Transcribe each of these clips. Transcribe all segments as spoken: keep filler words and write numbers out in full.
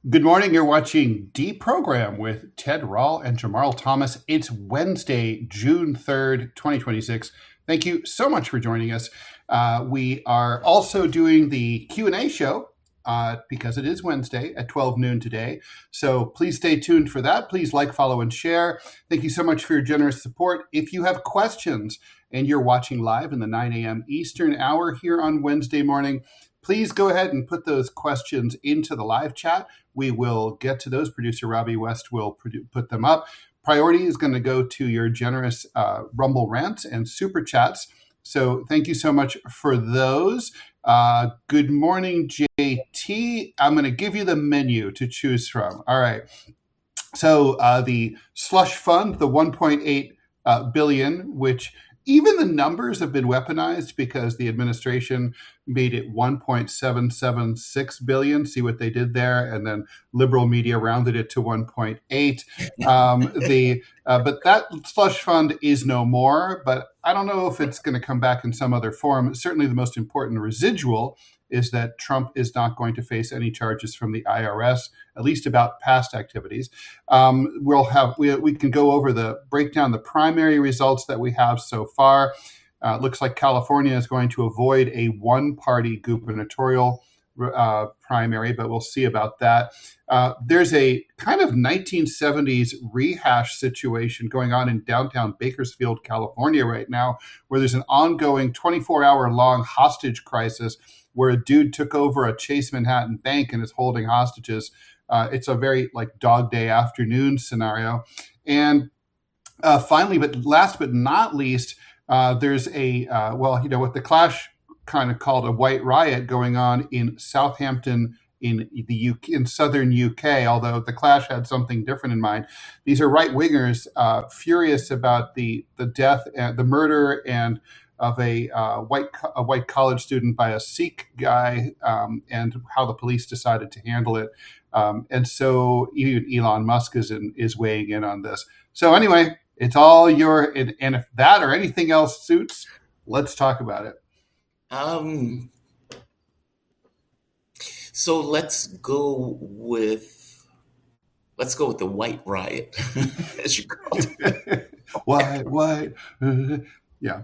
Good morning. You're watching Deprogram with Ted Rall and Jamarl Thomas. It's Wednesday, June third, twenty twenty-six. Thank you so much for joining us. Uh, we are also doing the Q and A show uh, because it is Wednesday at twelve noon today. So please stay tuned for that. Please like, follow, and share. Thank you so much for your generous support. If you have questions and you're watching live in the nine a.m. Eastern hour here on Wednesday morning, please go ahead and put those questions into the live chat. We will get to those. Producer Robbie West will produ- put them up. Priority is going to go to your generous uh, Rumble rants and super chats. So thank you so much for those. Uh, good morning, J T. I'm going to give you the menu to choose from. All right. So uh, the slush fund, the one point eight uh, billion, which even the numbers have been weaponized because the administration made it one point seven seven six billion. See what they did there, and then liberal media rounded it to one point eight. Um, the uh, but that slush fund is no more. But I don't know if it's going to come back in some other form. Certainly, the most important residual is that Trump is not going to face any charges from the I R S, at least about past activities. Um, we'll have we, we can go over the break down the primary results that we have so far. Uh, looks like California is going to avoid a one-party gubernatorial uh, primary, but we'll see about that. Uh, there's a kind of nineteen seventies rehash situation going on in downtown Bakersfield, California right now, where there's an ongoing twenty-four hour long hostage crisis where a dude took over a Chase Manhattan bank and is holding hostages. Uh, it's a very like Dog Day afternoon scenario. And uh, finally, but last but not least, uh, there's a, uh, well, you know, what the Clash kind of called a white riot going on in Southampton in the U K, in southern U K, although the Clash had something different in mind. These are right-wingers uh, furious about the, the death, and the murder and of a uh, white a white college student by a Sikh guy, um, and how the police decided to handle it. Um, and so even Elon Musk is in, is weighing in on this. So anyway, it's all your, and, and if that or anything else suits, let's talk about it. Um. So let's go with let's go with the white riot, as you called it. White, white, uh, yeah.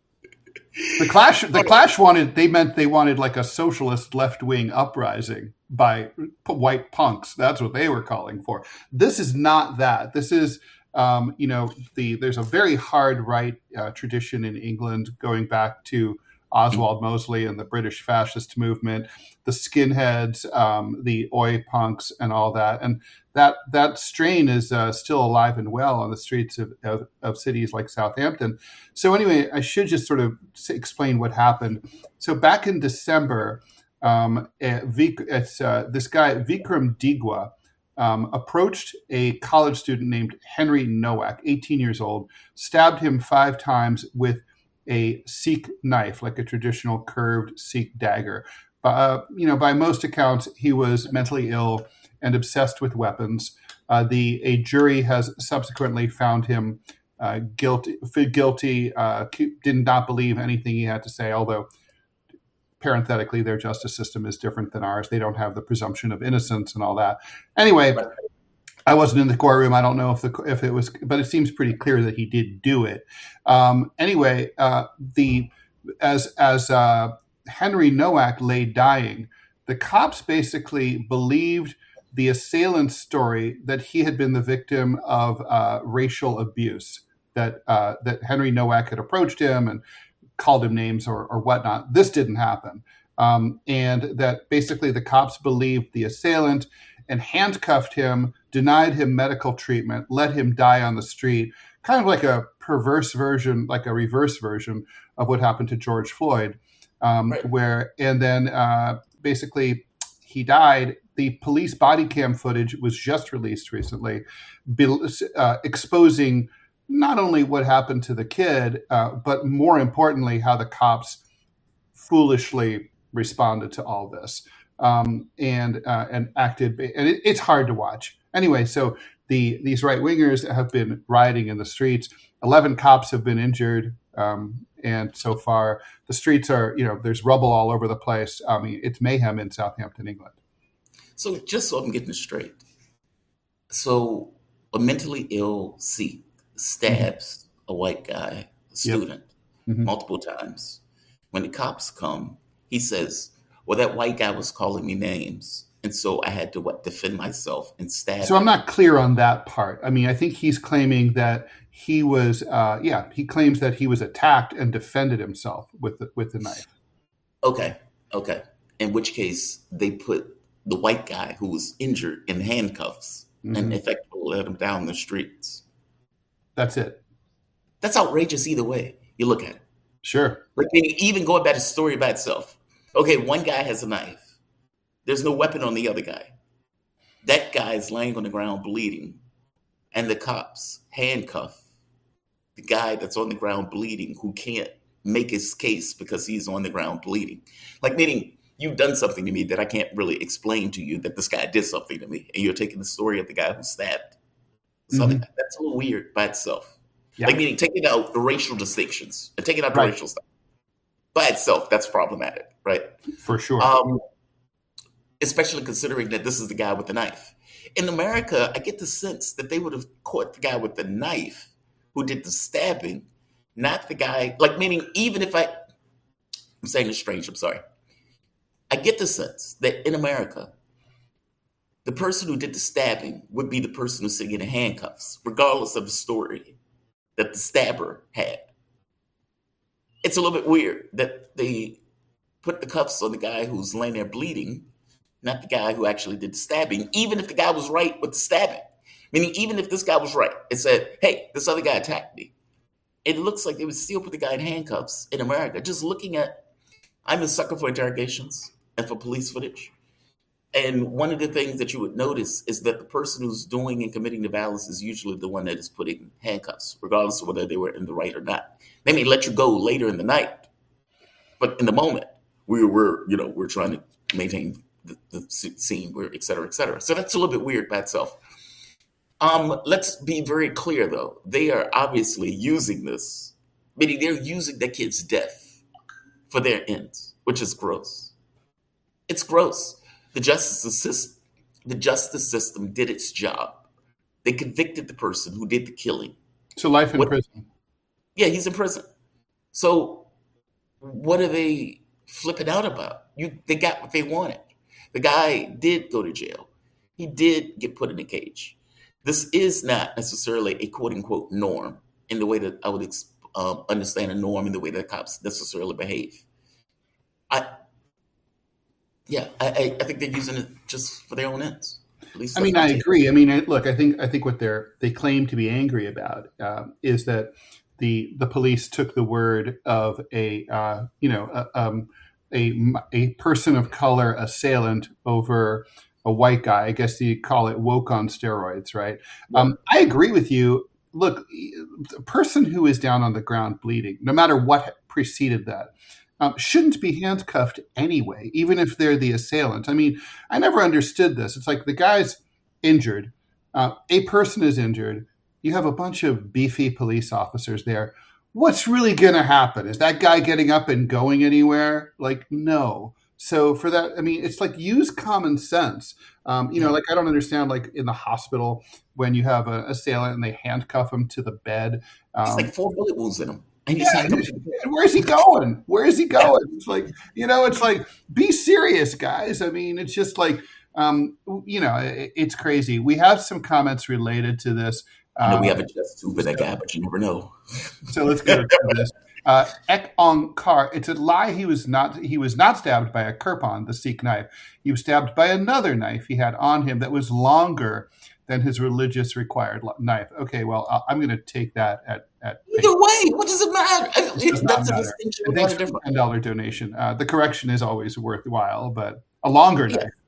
The Clash, the Clash wanted, they meant they wanted like a socialist left-wing uprising by white punks. That's what they were calling for. This is not that. This is, um, you know, the there's a very hard right uh, tradition in England going back to Oswald Mosley and the British fascist movement, the skinheads, um, the oi punks, and all that. And that that strain is uh, still alive and well on the streets of, of, of cities like Southampton. So anyway, I should just sort of explain what happened. So back in December, um, it's uh, this guy, Vikram Digwa, um, approached a college student named Henry Nowak, eighteen years old, stabbed him five times with a Sikh knife, like a traditional curved Sikh dagger. Uh, you know, by most accounts, he was mentally ill and obsessed with weapons. Uh, the a jury has subsequently found him uh, guilty. Guilty, uh, did not believe anything he had to say. Although, parenthetically, their justice system is different than ours. They don't have the presumption of innocence and all that. Anyway. I wasn't in the courtroom. I don't know if the if it was, but it seems pretty clear that he did do it. Um, anyway, uh, the as as uh, Henry Nowak lay dying, the cops basically believed the assailant's story that he had been the victim of uh, racial abuse. That uh, that Henry Nowak had approached him and called him names or, or whatnot. This didn't happen, um, and that basically the cops believed the assailant and handcuffed him, denied him medical treatment, let him die on the street, kind of like a perverse version, like a reverse version of what happened to George Floyd, um, right. where, and then uh, basically he died. The police body cam footage was just released recently, uh, exposing not only what happened to the kid, uh, but more importantly, how the cops foolishly responded to all this. Um, and uh, and acted, and it, it's hard to watch. Anyway, so the these right wingers have been rioting in the streets. Eleven cops have been injured, um, and so far the streets are, you know, there's rubble all over the place. I mean, it's mayhem in Southampton, England. So just so I'm getting it straight. So a mentally ill Sikh stabs mm-hmm. a white guy, a student, yep. mm-hmm. multiple times. When the cops come, he says, well, that white guy was calling me names. And so I had to what, defend myself and stab So him. I'm not clear on that part. I mean, I think he's claiming that he was, uh, yeah, he claims that he was attacked and defended himself with the, with the knife. Okay, okay. In which case, they put the white guy who was injured in handcuffs mm-hmm. and effectively led him down the streets. That's it. That's outrageous either way you look at it. Sure. Like even going back to the story by itself. Okay, one guy has a knife. There's no weapon on the other guy. That guy is laying on the ground bleeding. And the cops handcuff the guy that's on the ground bleeding who can't make his case because he's on the ground bleeding. Like meaning you've done something to me that I can't really explain to you that this guy did something to me. And you're taking the story of the guy who stabbed. So mm-hmm. that's a little weird by itself. Yeah. Like meaning taking out the racial distinctions and taking out the right. racial stuff. By itself, that's problematic, right? For sure. Um, especially considering that this is the guy with the knife. In America, I get the sense that they would have caught the guy with the knife who did the stabbing, not the guy, like meaning even if I, I'm saying it's strange, I'm sorry. I get the sense that in America, the person who did the stabbing would be the person who's sitting in handcuffs, regardless of the story that the stabber had. It's a little bit weird that they put the cuffs on the guy who's laying there bleeding, not the guy who actually did the stabbing, even if the guy was right with the stabbing. Meaning, even if this guy was right and said, hey, this other guy attacked me, it looks like they would still put the guy in handcuffs in America. Just looking at, I'm a sucker for interrogations and for police footage. And one of the things that you would notice is that the person who's doing and committing the violence is usually the one that is putting handcuffs, regardless of whether they were in the right or not. They may let you go later in the night, but in the moment, we were, you know, we're trying to maintain the, the scene, where et cetera, et cetera. So that's a little bit weird by itself. Um, let's be very clear, though. They are obviously using this, meaning they're using the kid's death for their ends, which is gross. It's gross. The justice system, the justice system did its job. They convicted the person who did the killing. So life in what, prison. Yeah, he's in prison. So what are they flipping out about? You, they got what they wanted. The guy did go to jail. He did get put in a cage. This is not necessarily a quote-unquote norm in the way that I would um, understand a norm in the way that cops necessarily behave. I, yeah, I, I think they're using it just for their own ends. At least I mean, I agree. I mean, I, look, I think I think what they're they claim to be angry about uh, is that the the police took the word of a uh, you know a, um, a a person of color assailant over a white guy. I guess you call it woke on steroids, right? Yeah. Um, I agree with you. Look, a person who is down on the ground bleeding, no matter what preceded that, um, shouldn't be handcuffed anyway, even if they're the assailant. I mean, I never understood this. It's like the guy's injured. Uh, a person is injured. You have a bunch of beefy police officers there. What's really going to happen? Is that guy getting up and going anywhere? Like, no. So for that, I mean, it's like use common sense. Um, you know, like I don't understand, like in the hospital when you have an assailant and they handcuff him to the bed. Um, it's like four bullet wounds in him. And yeah, where's he going? Where is he going? It's like, you know, it's like, be serious, guys. I mean, it's just like, um, you know, it, it's crazy. We have some comments related to this. I know we haven't just stupid that guy, but you never know. So let's go to this. Uh, Ek Ong Kar, it's a lie. He was not. He was not stabbed by a kirpan, the Sikh knife. He was stabbed by another knife he had on him that was longer than his religious required knife. Okay, well, I'm going to take that at at. Either way, what does it matter? It That's a matter. distinction. And thanks for the ten dollar donation. Uh, the correction is always worthwhile, but a longer yeah. knife.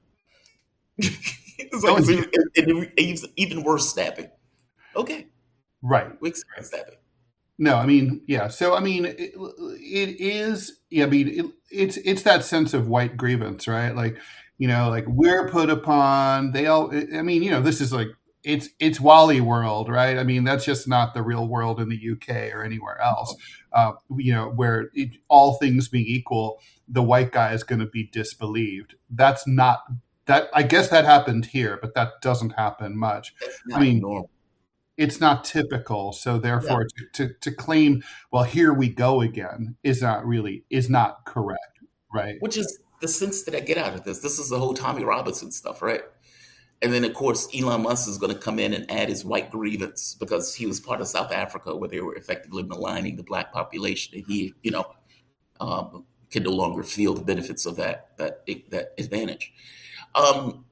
It's like, so it, it, it's even worse stabbing. Okay, right. We experienced stabbing. No, I mean, yeah. So, I mean, it, it is, yeah, I mean, it, it's it's that sense of white grievance, right? Like, you know, like we're put upon, they all, I mean, you know, this is like, it's it's Wally world, right? I mean, that's just not the real world in the U K or anywhere else, uh, you know, where it, all things being equal, the white guy is going to be disbelieved. That's not, that I guess that happened here, but that doesn't happen much. That's I not mean, normal. it's not typical. So Yeah. therefore, to, to to claim, well, here we go again, is not really is not correct, right? Which is the sense that I get out of this. This is the whole Tommy Robinson stuff, right? And then, of course, Elon Musk is going to come in and add his white grievance because he was part of South Africa where they were effectively maligning the black population, and he, you know, um, can no longer feel the benefits of that that that advantage. Um,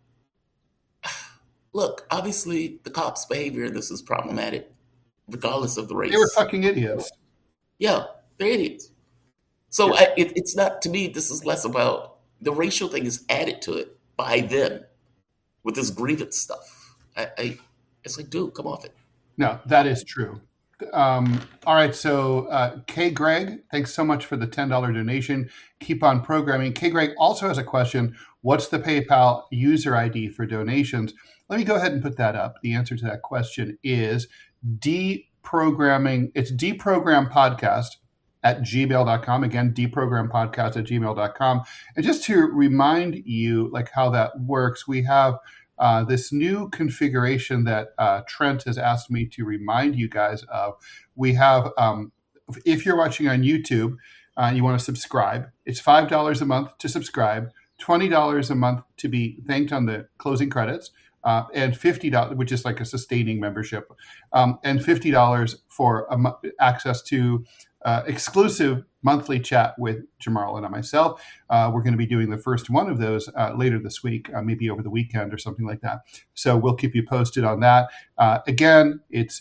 look, obviously, the cops' behavior in this is problematic, regardless of the race. They were fucking idiots. Yeah, they're idiots. So Yeah. I, it, it's not, to me, this is less about the racial thing is added to it by them with this grievance stuff. I, I It's like, dude, come off it. No, that is true. Um, all right, so uh, K. Greg, thanks so much for the ten dollars donation. Keep on programming. K. Greg also has a question. What's the PayPal user I D for donations? Let me go ahead and put that up. The answer to that question is deprogramming. It's deprogrampodcast at gmail dot com. Again, deprogrampodcast at gmail dot com. And just to remind you like how that works, we have Uh, this new configuration that uh, Trent has asked me to remind you guys of. We have, um, if you're watching on YouTube uh, and you want to subscribe, it's five dollars a month to subscribe, twenty dollars a month to be thanked on the closing credits, uh, and fifty dollars, which is like a sustaining membership, um, and fifty dollars for a mo- access to uh, exclusive monthly chat with Jamarl and myself. Uh, we're going to be doing the first one of those uh, later this week, uh, maybe over the weekend or something like that. So we'll keep you posted on that. Uh, again, it's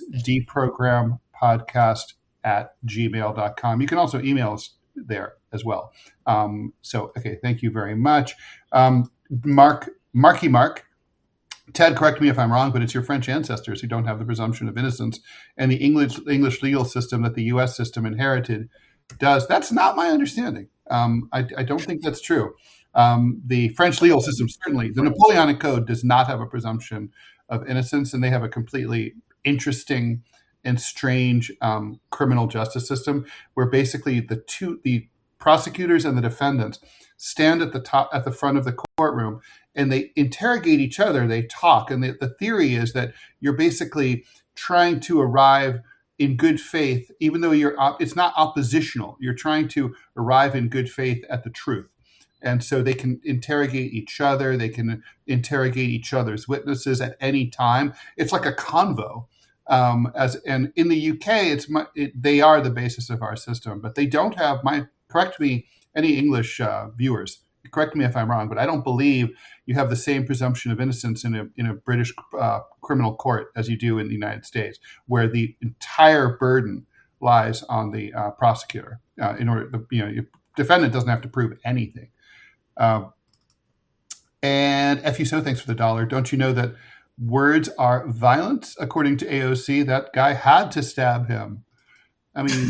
deprogrampodcast at gmail dot com. You can also email us there as well. Um, so, okay, thank you very much. Um, Mark, Marky Mark, Ted, correct me if I'm wrong, but it's your French ancestors who don't have the presumption of innocence, and the English English legal system that the U S system inherited does. That's not my understanding. Um, I, I don't think that's true. Um, the French legal system, certainly, the Napoleonic Code does not have a presumption of innocence, and they have a completely interesting and strange um, criminal justice system where basically the two, the prosecutors and the defendants stand at the top, at the front of the courtroom, and they interrogate each other. They talk, and the, the theory is that you're basically trying to arrive in good faith, even though you're op- it's not oppositional. You're trying to arrive in good faith at the truth. And so they can interrogate each other. They can interrogate each other's witnesses at any time. It's like a convo. Um, as and in the U K, it's mu- it, they are the basis of our system, but they don't have my correct me any English uh, viewers. Correct me if I'm wrong, but I don't believe you have the same presumption of innocence in a in a British uh, criminal court as you do in the United States, where the entire burden lies on the uh, prosecutor. Uh, in order, the you know, your defendant doesn't have to prove anything. Um, and F U S O, thanks for the dollar. Don't you know that words are violence? According to A O C, that guy had to stab him. I mean,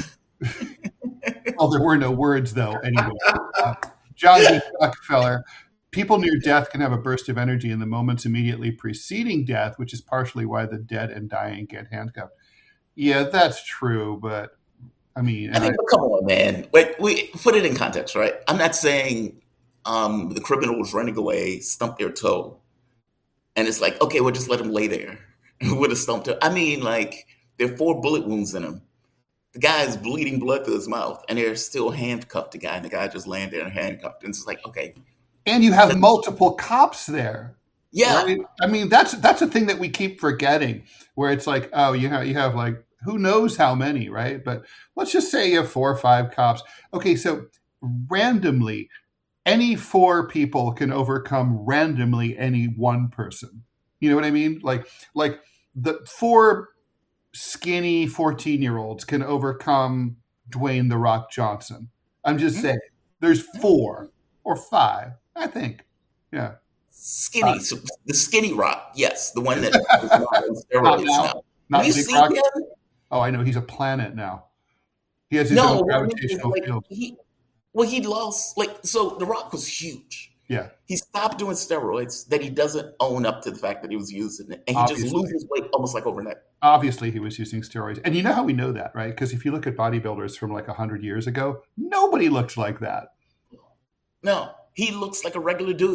well, there were no words though. Anyway, uh, John D. Rockefeller. People near death can have a burst of energy in the moments immediately preceding death, which is partially why the dead and dying get handcuffed. Yeah, that's true, but I mean, I mean, I, but come on, man. Wait, we put it in context, right? I'm not saying um, the criminal was running away, stumped their toe, and it's like, okay, we'll just let him lay there with a stumped toe. I mean, like, there are four bullet wounds in him. The guy is bleeding blood through his mouth, and they're still handcuffed the guy, and the guy just laying there and handcuffed. And it's like, okay. And you have multiple cops there. Yeah. Right? I mean, that's that's a thing that we keep forgetting, where it's like, oh, you have you have like who knows how many, right? But let's just say you have four or five cops. Okay, so randomly, any four people can overcome randomly any one person. You know what I mean? Like like the four skinny fourteen-year-olds can overcome Dwayne "The Rock" Johnson. I'm just saying, there's four or five, I think. Yeah. Skinny, Uh, so the skinny Rock, yes, the one that is not on steroids now. now. Not Have you Big seen Rock. him? Oh, I know. He's a planet now. He has his No, own what I mean is, gravitational like, field. he, well, he lost, like, so The Rock was huge. Yeah, He stopped doing steroids that he doesn't own up to the fact that he was using it. And he just Obviously. loses weight almost like overnight. obviously he was using steroids. And you know how we know that, right? Because if you look at bodybuilders from like one hundred years ago, nobody looks like that. No, he looks like a regular dude.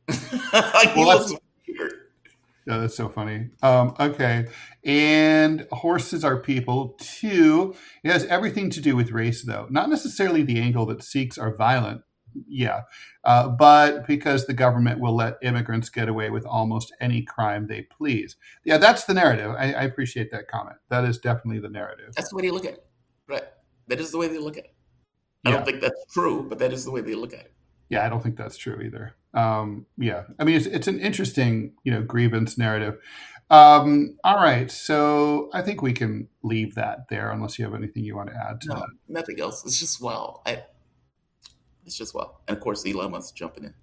He Well, looks that's weird. yeah, that's so funny. Um, okay, and horses are people too. It has everything to do with race, though. Not necessarily the angle that Sikhs are violent. Yeah, uh, but because the government will let immigrants get away with almost any crime they please. Yeah, that's the narrative. I, I appreciate that comment. That is definitely the narrative. That's the way they look at it. Right. That is the way they look at it. I don't Yeah. think that's true, but that is the way they look at it. Yeah, I don't think that's true either. Um, yeah, I mean, it's it's an interesting, you know, grievance narrative. Um, all right, so I think we can leave that there, unless you have anything you want to add to that. No, nothing else. It's just wow. I, it's just wow. And of course, Elon Musk jumping in.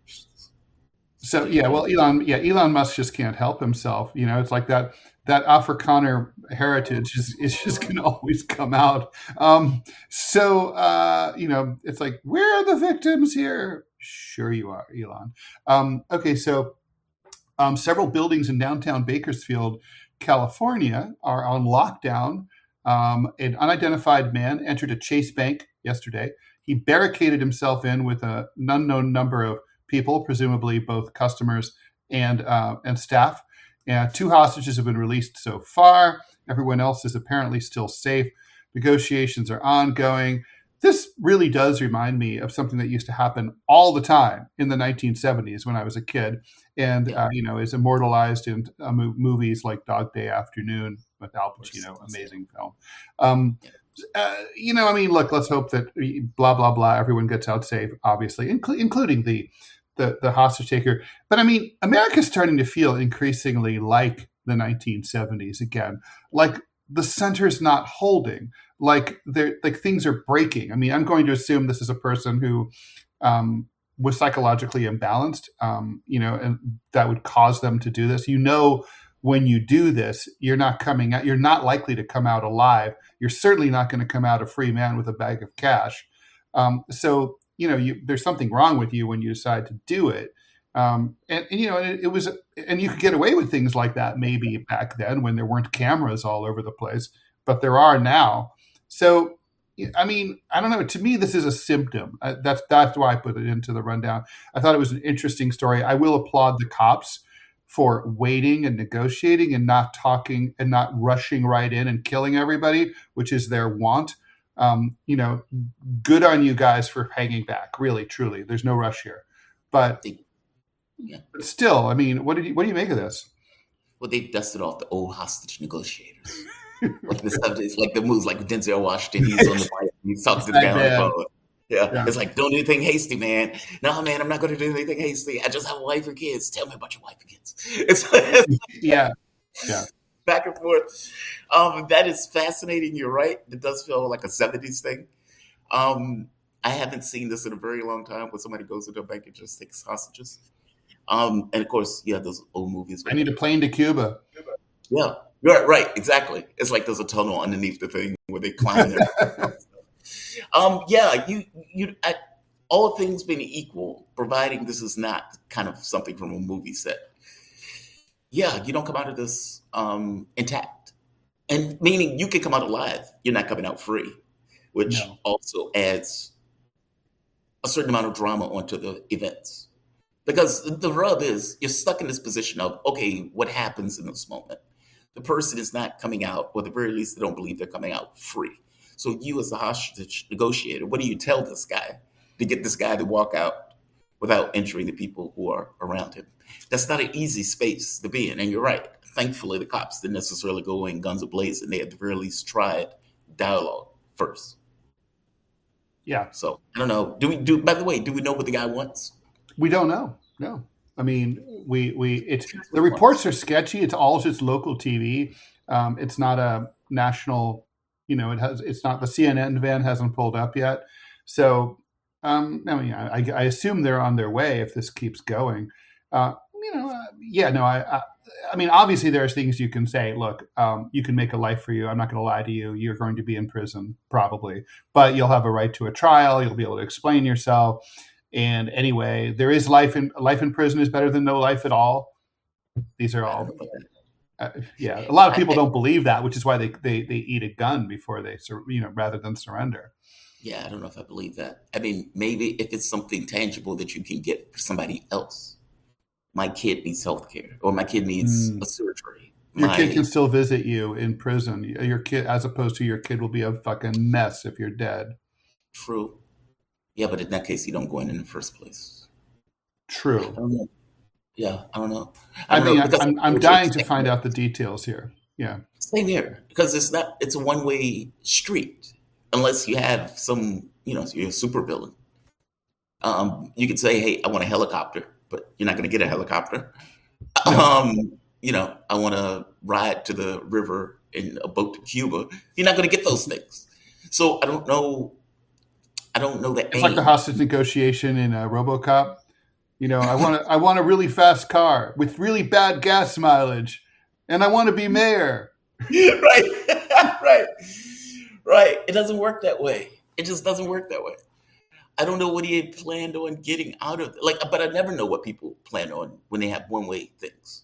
So yeah, well, Elon, yeah, Elon Musk just can't help himself. You know, it's like that that Afrikaner heritage is is just going to always come out. Um, so uh, you know, it's like, where are the victims here? Sure, you are, Elon. Um, okay, so um, several buildings in downtown Bakersfield, California, are on lockdown. Um, an unidentified man entered a Chase Bank yesterday. He barricaded himself in with a, an unknown number of people, presumably both customers and uh, and staff. And two hostages have been released so far. Everyone else is apparently still safe. Negotiations are ongoing. This really does remind me of something that used to happen all the time in the nineteen seventies when I was a kid, and Yeah. uh, you know, is immortalized in uh, mo- movies like Dog Day Afternoon with Al Pacino, amazing film. Um, Yeah. uh, you know, I mean, look, let's hope that blah blah blah, everyone gets out safe, obviously, incl- including the, the the hostage taker. But I mean, America's starting to feel increasingly like the nineteen seventies again, like the center's not holding, like they're like things are breaking. I mean, I'm going to assume this is a person who um, was psychologically imbalanced, um, you know, and that would cause them to do this. You know, when you do this, you're not coming out, you're not likely to come out alive. You're certainly not going to come out a free man with a bag of cash. Um, so, you know, you, there's something wrong with you when you decide to do it. Um, and, and, you know, it, it was, and you could get away with things like that maybe back then when there weren't cameras all over the place, but there are now. So, I mean, I don't know. To me, this is a symptom. Uh, that's that's why I put it into the rundown. I thought it was an interesting story. I will applaud the cops for waiting and negotiating and not talking and not rushing right in and killing everybody, which is their want. Um, you know, good on you guys for hanging back. Really, truly, there's no rush here. But, They, yeah. but still, I mean, what did you what do you make of this? Well, they dusted off the old hostage negotiators. Like the subjects, like the moves, like Denzel Washington, he's on the mic, he's talking to the guy on the phone. Yeah. Yeah. It's like, don't do anything hasty, man. No, man, I'm not going to do anything hasty. I just have a wife and kids. Tell me about your wife and kids. It's Yeah, yeah. back and forth. Um, that is fascinating. You're right. It does feel like a seventies thing. Um, I haven't seen this in a very long time where somebody goes into a bank and just takes hostages. Um, and of course, yeah, those old movies. I need a plane to Cuba. Yeah, right, right, exactly. It's like there's a tunnel underneath the thing where they climb there. um, yeah, you, you, I, all things being equal, providing this is not kind of something from a movie set. Yeah, you don't come out of this um, intact, and meaning you can come out alive. You're not coming out free, which No. also adds a certain amount of drama onto the events. Because the rub is you're stuck in this position of, okay, what happens in this moment? The person is not coming out, or at the very least, they don't believe they're coming out free. So you as the hostage negotiator, what do you tell this guy to get this guy to walk out without injuring the people who are around him? That's not an easy space to be in. And you're right. Thankfully, the cops didn't necessarily go in guns a-blazing. They at the very least tried dialogue first. Yeah. So I don't know. Do we do, by the way, do we know what the guy wants? We don't know. No. I mean, we we it's the reports are sketchy. It's all just local T V. Um, it's not a national. You know, it has. It's not the C N N van hasn't pulled up yet. So, um, I mean, I, I assume they're on their way if this keeps going. Uh, you know, uh, yeah, no, I, I, I mean, obviously there's things you can say. Look, um, you can make a life for you. I'm not going to lie to you. You're going to be in prison probably, but you'll have a right to a trial. You'll be able to explain yourself. And anyway, there is life in life in prison is better than no life at all. These are all, uh, yeah. A lot of people don't believe that, which is why they, they they eat a gun before they, sur- you know, rather than surrender. Yeah, I don't know if I believe that. I mean, maybe if it's something tangible that you can get for somebody else, my kid needs health care or my kid needs Mm. a surgery. Your kid My can still visit you in prison. Your kid, as opposed to your kid, will be a fucking mess if you're dead. true. Yeah, but in that case, you don't go in in the first place. I True. don't know. Yeah, I don't know. I I don't mean, know I- because I'm I'm which dying is to find out the details here. Yeah. same here because it's not. It's a one way street unless you have some. You know, you're a super villain. Um, you could say, "Hey, I want a helicopter," but you're not going to get a helicopter. No. Um, you know, I want to ride to the river in a boat to Cuba. You're not going to get those things. So I don't know. I don't know the It's like the aim. hostage negotiation in uh, RoboCop. You know, I want to I want a really fast car with really bad gas mileage, and I want to be mayor. Right, right, right. It doesn't work that way. It just doesn't work that way. I don't know what he had planned on getting out of like, but I never know what people plan on when they have one way things.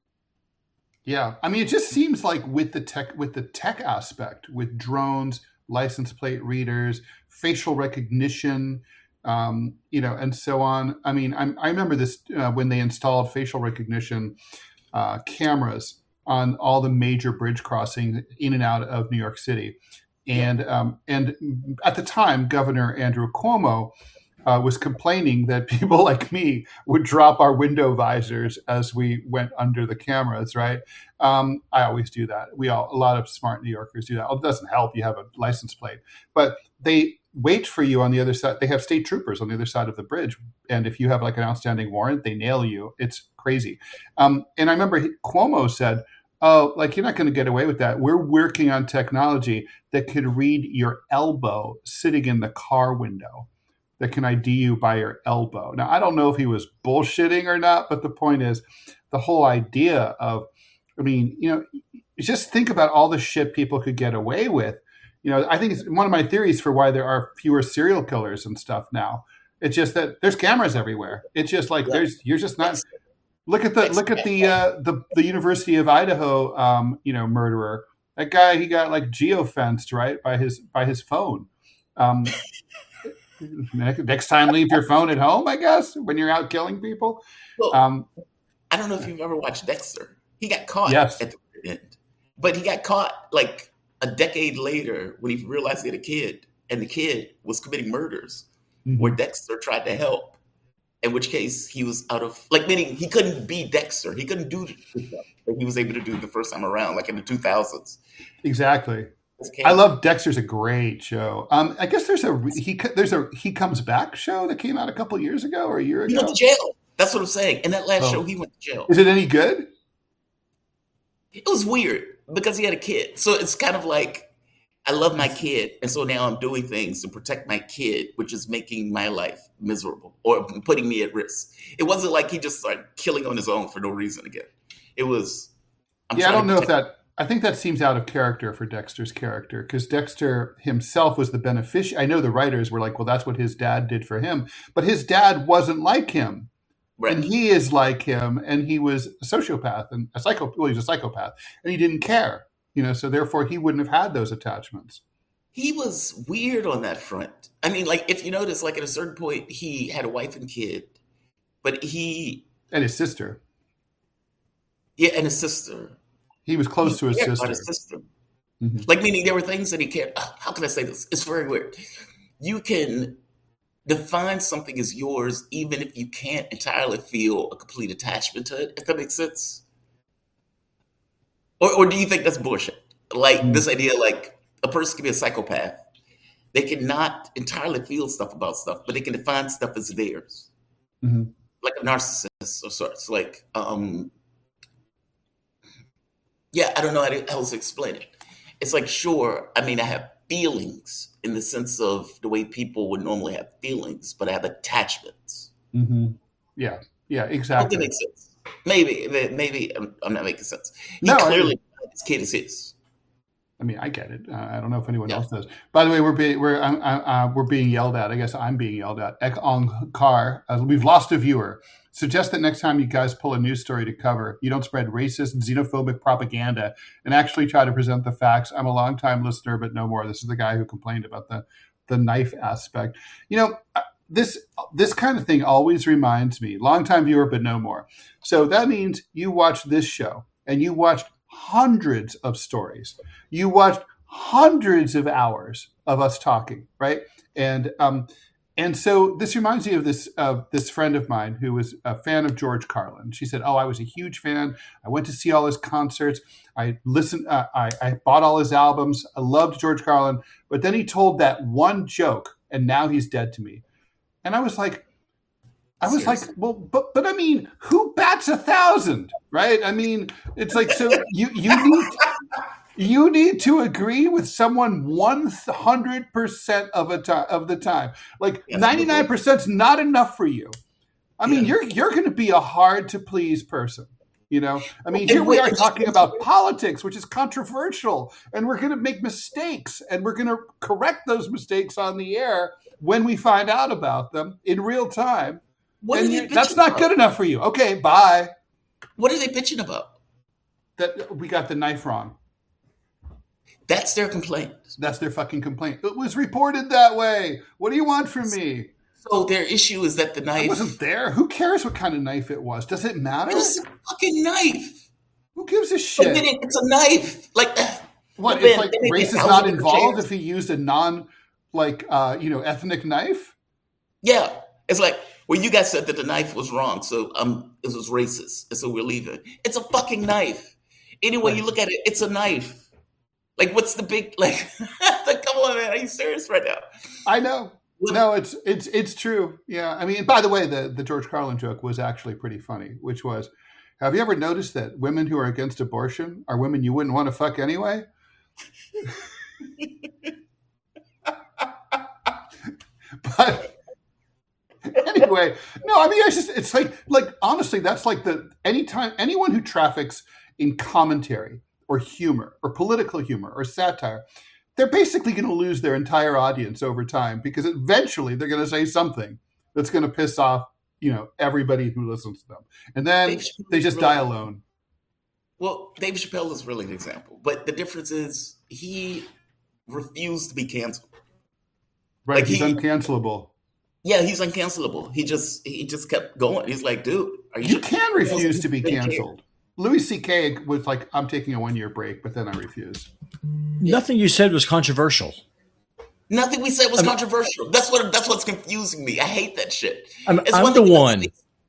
Yeah, I mean, it just seems like with the tech, with the tech aspect, with drones, license plate readers, facial recognition, um, you know, and so on. I mean, I'm, I remember this uh, when they installed facial recognition uh, cameras on all the major bridge crossings in and out of New York City, and um, and at the time, Governor Andrew Cuomo uh, was complaining that people like me would drop our window visors as we went under the cameras, right? Um, I always do that. We all, a lot of smart New Yorkers do that. It doesn't help. You have a license plate, but they wait for you on the other side. They have state troopers on the other side of the bridge. And if you have like an outstanding warrant, they nail you. It's crazy. Um, and I remember he, Cuomo said, oh, like you're not going to get away with that. We're working on technology that could read your elbow sitting in the car window, that can I D you by your elbow. Now, I don't know if he was bullshitting or not, but the point is the whole idea of, I mean, you know, just think about all the shit people could get away with. You know, I think it's one of my theories for why there are fewer serial killers and stuff now. It's just that there's cameras everywhere. It's just like Yeah. there's you're just not. That's, Look at the that's, look at the uh, the the University of Idaho, um, you know, murderer. That guy, he got like geofenced, right, by his by his phone. Um, next time, leave your phone at home, I guess, when you're out killing people. well, Um, I don't know if you've ever watched Dexter. He got caught yes. at the very end, but he got caught like a decade later when he realized he had a kid, and the kid was committing murders, Mhm. where Dexter tried to help. In which case he was out of like meaning he couldn't be Dexter. He couldn't do the stuff that he was able to do the first time around, like in the two thousands. Exactly. I love Dexter's a great show. Um, I guess there's a he there's a he comes back show that came out a couple years ago or a year He ago. went to jail. That's what I'm saying. In that last Oh. show, he went to jail. Is it any good? It was weird because he had a kid. So it's kind of like I love my kid, and so now I'm doing things to protect my kid, which is making my life miserable or putting me at risk. It wasn't like he just started killing on his own for no reason again. It was. I'm Yeah, I trying don't to know if protect- that. I think that seems out of character for Dexter's character because Dexter himself was the beneficiary. I know the writers were like, well, that's what his dad did for him, but his dad wasn't like him. Right. And he is like him, and he was a sociopath and a psycho. Well, he was a psychopath, and he didn't care, you know. So therefore, he wouldn't have had those attachments. He was weird on that front. I mean, like if you notice, like at a certain point, he had a wife and kid, but he, And his sister, yeah, and his sister. he was close He to his cared sister. about his sister. Mhm. Like meaning there were things that he cared. ah, How can I say this? It's very weird. You can define something as yours even if you can't entirely feel a complete attachment to it. If that makes sense, or or do you think that's bullshit? Like Mm. this idea, like a person can be a psychopath. They cannot entirely feel stuff about stuff, but they can define stuff as theirs, Mhm. like a narcissist of sorts. Like, um, yeah, I don't know how to else to explain it. It's like, sure, I mean, I have feelings in the sense of the way people would normally have feelings, but I have attachments. Mhm. Yeah, yeah, I hope that exactly. makes sense. Maybe, maybe I'm, I'm not making sense. He No, I clearly, his kid is his. I mean, I get it. Uh, I don't know if anyone Yeah. else does. By the way, we're being we're uh, uh, we're being yelled at. I guess I'm being yelled at. Ek Ong Kar, uh, we've lost a viewer. Suggest that next time you guys pull a news story to cover, you don't spread racist, xenophobic propaganda and actually try to present the facts. I'm a longtime listener, but no more. This is the guy who complained about the the knife aspect. You know, uh, this this kind of thing always reminds me, longtime viewer but no more. So that means you watched this show and you watched hundreds of stories. You watched hundreds of hours of us talking, right? And um, and so this reminds me of this of this friend of mine who was a fan of George Carlin. She said, "Oh, I was a huge fan. I went to see all his concerts. I listened. Uh, I, I bought all his albums. I loved George Carlin. But then he told that one joke, and now he's dead to me." And I was like, I was Seriously? like, well, but but I mean, who bats a thousand, right? I mean, it's like, so you you need you need to agree with someone one hundred percent of a time of the time. Like ninety-nine percent is not enough for you. I mean, yeah. you're you're going to be a hard to please person. You know, I mean, here we are talking about politics, which is controversial, and we're going to make mistakes, and we're going to correct those mistakes on the air when we find out about them in real time. What and are you, they that's not about? good enough for you. Okay, bye. What are they bitching about? That we got the knife wrong. That's their complaint. That's their fucking complaint. It was reported that way. What do you want from me? So their issue is that the knife... I wasn't there. Who cares what kind of knife it was? Does it matter? It's a fucking knife. Who gives a shit? But then it, it's a knife. Like what? It's like race is not involved if he used a non, like, uh, you know, ethnic knife? Yeah. It's like, well, you guys said that the knife was wrong, so um, it was racist, and so we're leaving. It's a fucking knife. Any way you look at it, it's a knife. Like, what's the big, like, like, come on, man, are you serious right now? I know. No, it's it's it's true. Yeah. I mean, by the way, the, the George Carlin joke was actually pretty funny, which was, have you ever noticed that women who are against abortion are women you wouldn't want to fuck anyway? But anyway, no, I mean, it's just, it's like, like, honestly, that's like the, anytime, anyone who traffics in commentary or humor or political humor or satire, they're basically going to lose their entire audience over time because eventually they're going to say something that's going to piss off, you know, everybody who listens to them. And then they just really, die alone. Well, Dave Chappelle is really an example. But the difference is he refused to be canceled. Right. Like he's he, uncancelable. Yeah, he's uncancelable. He just he just kept going. He's like, dude, are you... You can refuse to be canceled. Louis C K was like, I'm taking a one-year break, but then I refuse. Nothing you said was controversial. Nothing we said was I mean, controversial. That's what that's what's confusing me. I hate that shit. I'm, I'm the one.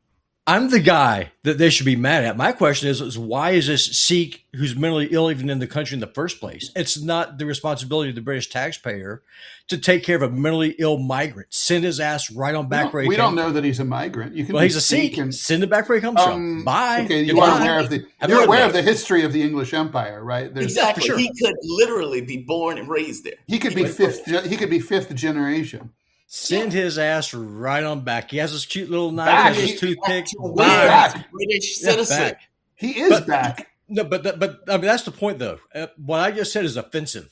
I'm the guy that they should be mad at. My question is, is why is this Sikh who's mentally ill even in the country in the first place? It's not the responsibility of the British taxpayer to take care of a mentally ill migrant. Send his ass right on back we where he We don't from. know that he's a migrant. You can well, he's a Sikh. And, Send it back where he comes um, from. Bye. Okay, you are aware of the you're aware of the history of the English Empire, right? There's, exactly. Sure. He could literally be born and raised there. He could he be fifth. Born. He could be fifth generation. Send his ass right on back. He has his cute little knife, back. has his toothpick. Back. British citizen. Yeah, back. He is but, back. No, but but I mean that's the point, though. Uh, what I just said is offensive.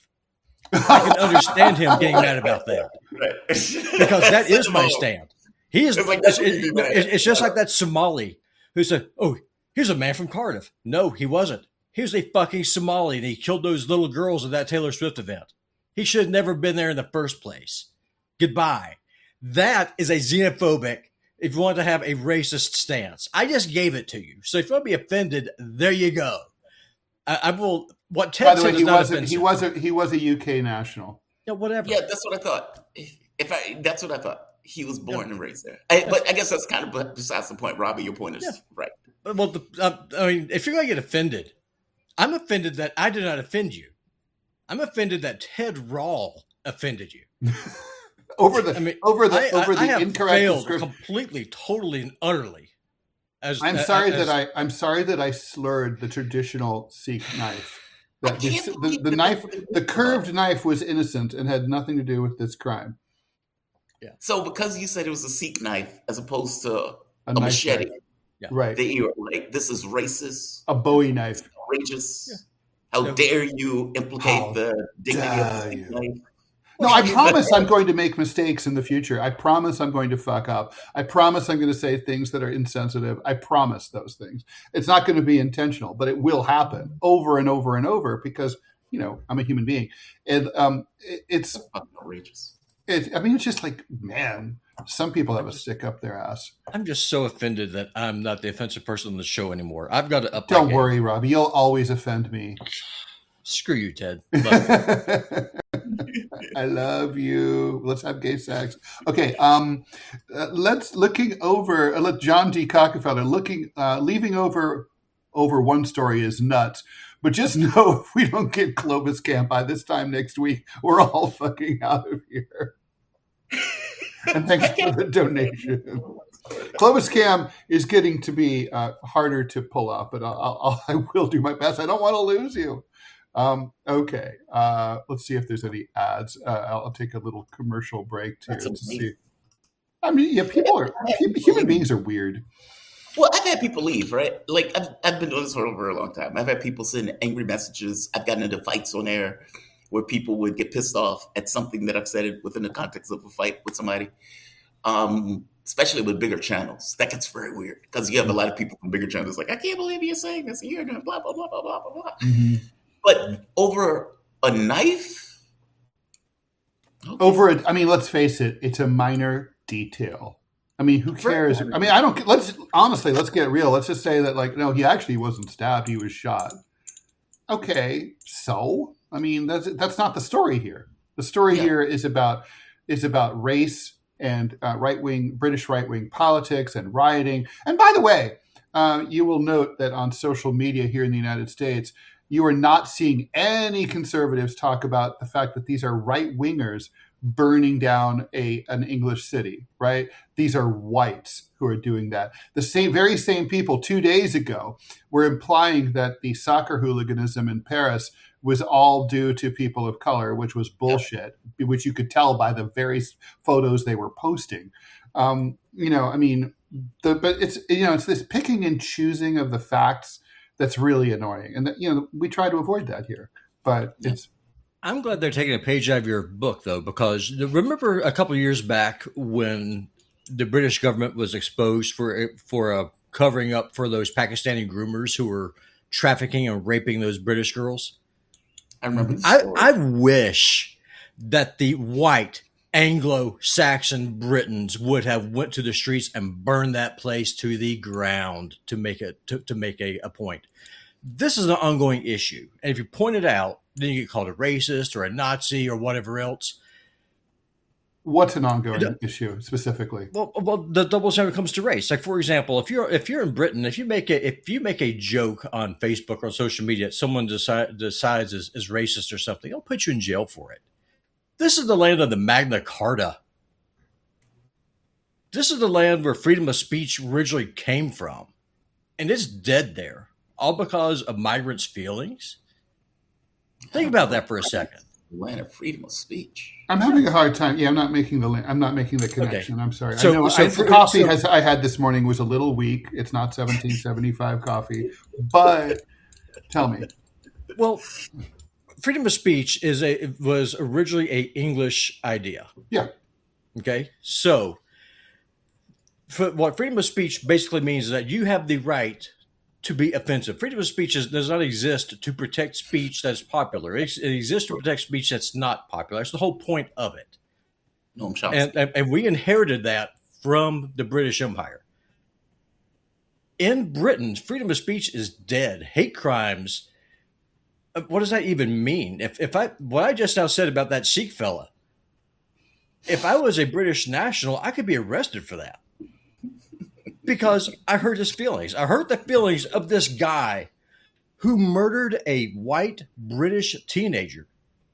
I can understand him getting mad about that right. because that is my stand. He is. It's, like, it's, it, it, it's just like that Somali who said, "Oh, here's a man from Cardiff." No, he wasn't. He was a fucking Somali, and he killed those little girls at that Taylor Swift event. He should have never been there in the first place. Goodbye. That is a xenophobic, if you want to have a racist stance. I just gave it to you. So if you want to be offended, there you go. I, I will, what Ted By the said way, is he not was, a, offensive. he, was a, he was a U K national. Yeah, whatever. Yeah, that's what I thought. If I, That's what I thought. He was born yeah. and raised there. I, but I guess that's kind of besides the point. Robbie, your point is yeah. right. Well, the, uh, I mean, if you're going to get offended, I'm offended that I did not offend you. I'm offended that Ted Rall offended you. over the I mean, over the I, over I, the I have incorrect failed description. completely, totally, and utterly. As, I'm sorry as, that I I'm sorry that I slurred the traditional Sikh knife. That this, the, the the knife, the curved knife, was innocent and had nothing to do with this crime. Yeah. So because you said it was a Sikh knife as opposed to a, a nice machete, yeah. right? That you were like, this is racist. A Bowie knife. Outrageous. Yeah. How yeah. dare you implicate How the dignity of the Sikh knife? No, I promise I'm going to make mistakes in the future. I promise I'm going to fuck up. I promise I'm going to say things that are insensitive. I promise those things. It's not going to be intentional, but it will happen over and over and over because, you know, I'm a human being. And um, it, it's outrageous. It, I mean, it's just like, man, Some people have a stick up their ass. I'm just so offended that I'm not the offensive person on the show anymore. I've got to up. Don't worry, Robbie. You'll always offend me. Screw you, Ted. Love I love you. Let's have gay sex. Okay. Um, uh, let's looking over. Uh, let John D. Cockefeller looking, uh, leaving over over one story is nuts. But just know if we don't get Clovis Cam by this time next week, we're all fucking out of here. And thanks for the donation. Clovis Cam is getting to be uh, harder to pull up, but I'll, I'll, I will do my best. I don't want to lose you. Um, okay. Uh, let's see if there's any ads. Uh, I'll, I'll take a little commercial break to, to see. I mean, yeah, people are human beings are weird. Well, I've had people leave, right? Like, I've, I've been doing this for over a long time. I've had people send angry messages. I've gotten into fights on air where people would get pissed off at something that I've said within the context of a fight with somebody, um, especially with bigger channels. That gets very weird because you have a lot of people from bigger channels like, I can't believe you're saying this. You're doing blah, blah, blah, blah, blah, blah, blah. Mm-hmm. But over a knife? Okay. Over a, I mean, let's face it, it's a minor detail. I mean, who cares? I mean, I don't, let's, honestly, let's get real. Let's just say that, like, no, he actually wasn't stabbed. He was shot. Okay, so? I mean, that's that's not the story here. The story yeah. here is about is about race and uh, right-wing, British right-wing politics and rioting. And by the way, uh, you will note that on social media here in the United States, you are not seeing any conservatives talk about the fact that these are right-wingers burning down a an English city, right? These are whites who are doing that. The same, very same people two days ago were implying that the soccer hooliganism in Paris was all due to people of color, which was bullshit, yep. which you could tell by the various photos they were posting. Um, you know, I mean, the, but it's, you know, it's this picking and choosing of the facts that's really annoying. And, that, you know, we try to avoid that here, but yep. it's, I'm glad they're taking a page out of your book, though, because remember a couple of years back when the British government was exposed for for uh, covering up for those Pakistani groomers who were trafficking and raping those British girls? I remember. I, I wish that the white Anglo-Saxon Britons would have went to the streets and burned that place to the ground to make it to, to make a, a point. This is an ongoing issue, and if you point it out, then you get called a racist or a Nazi or whatever else. What's an ongoing uh, issue specifically? Well, well, the double standard comes to race. Like, for example, if you're if you're in Britain, if you make a if you make a joke on Facebook or on social media that someone decide, decides is, is racist or something, they'll put you in jail for it. This is the land of the Magna Carta. This is the land where freedom of speech originally came from, and it's dead there, all because of migrants' feelings. Think about that for a second. Land of freedom of speech. I'm having a hard time. Yeah, I'm not making the I'm not making the connection. Okay. I'm sorry. So, I know so I, for, the coffee so, has I had this morning was a little weak. It's not seventeen seventy-five coffee, but tell me. Well, freedom of speech is a was originally a English idea. Yeah. Okay. So, for, what freedom of speech basically means is that you have the right to be offensive. Freedom of speech is, does not exist to protect speech that's popular. It, it exists to protect speech that's not popular. That's the whole point of it. No, and, and, and we inherited that from the British Empire. In Britain, freedom of speech is dead. Hate crimes. What does that even mean? If if I what I just now said about that Sikh fella, if I was a British national, I could be arrested for that. Because I hurt his feelings. I hurt the feelings of this guy who murdered a white British teenager.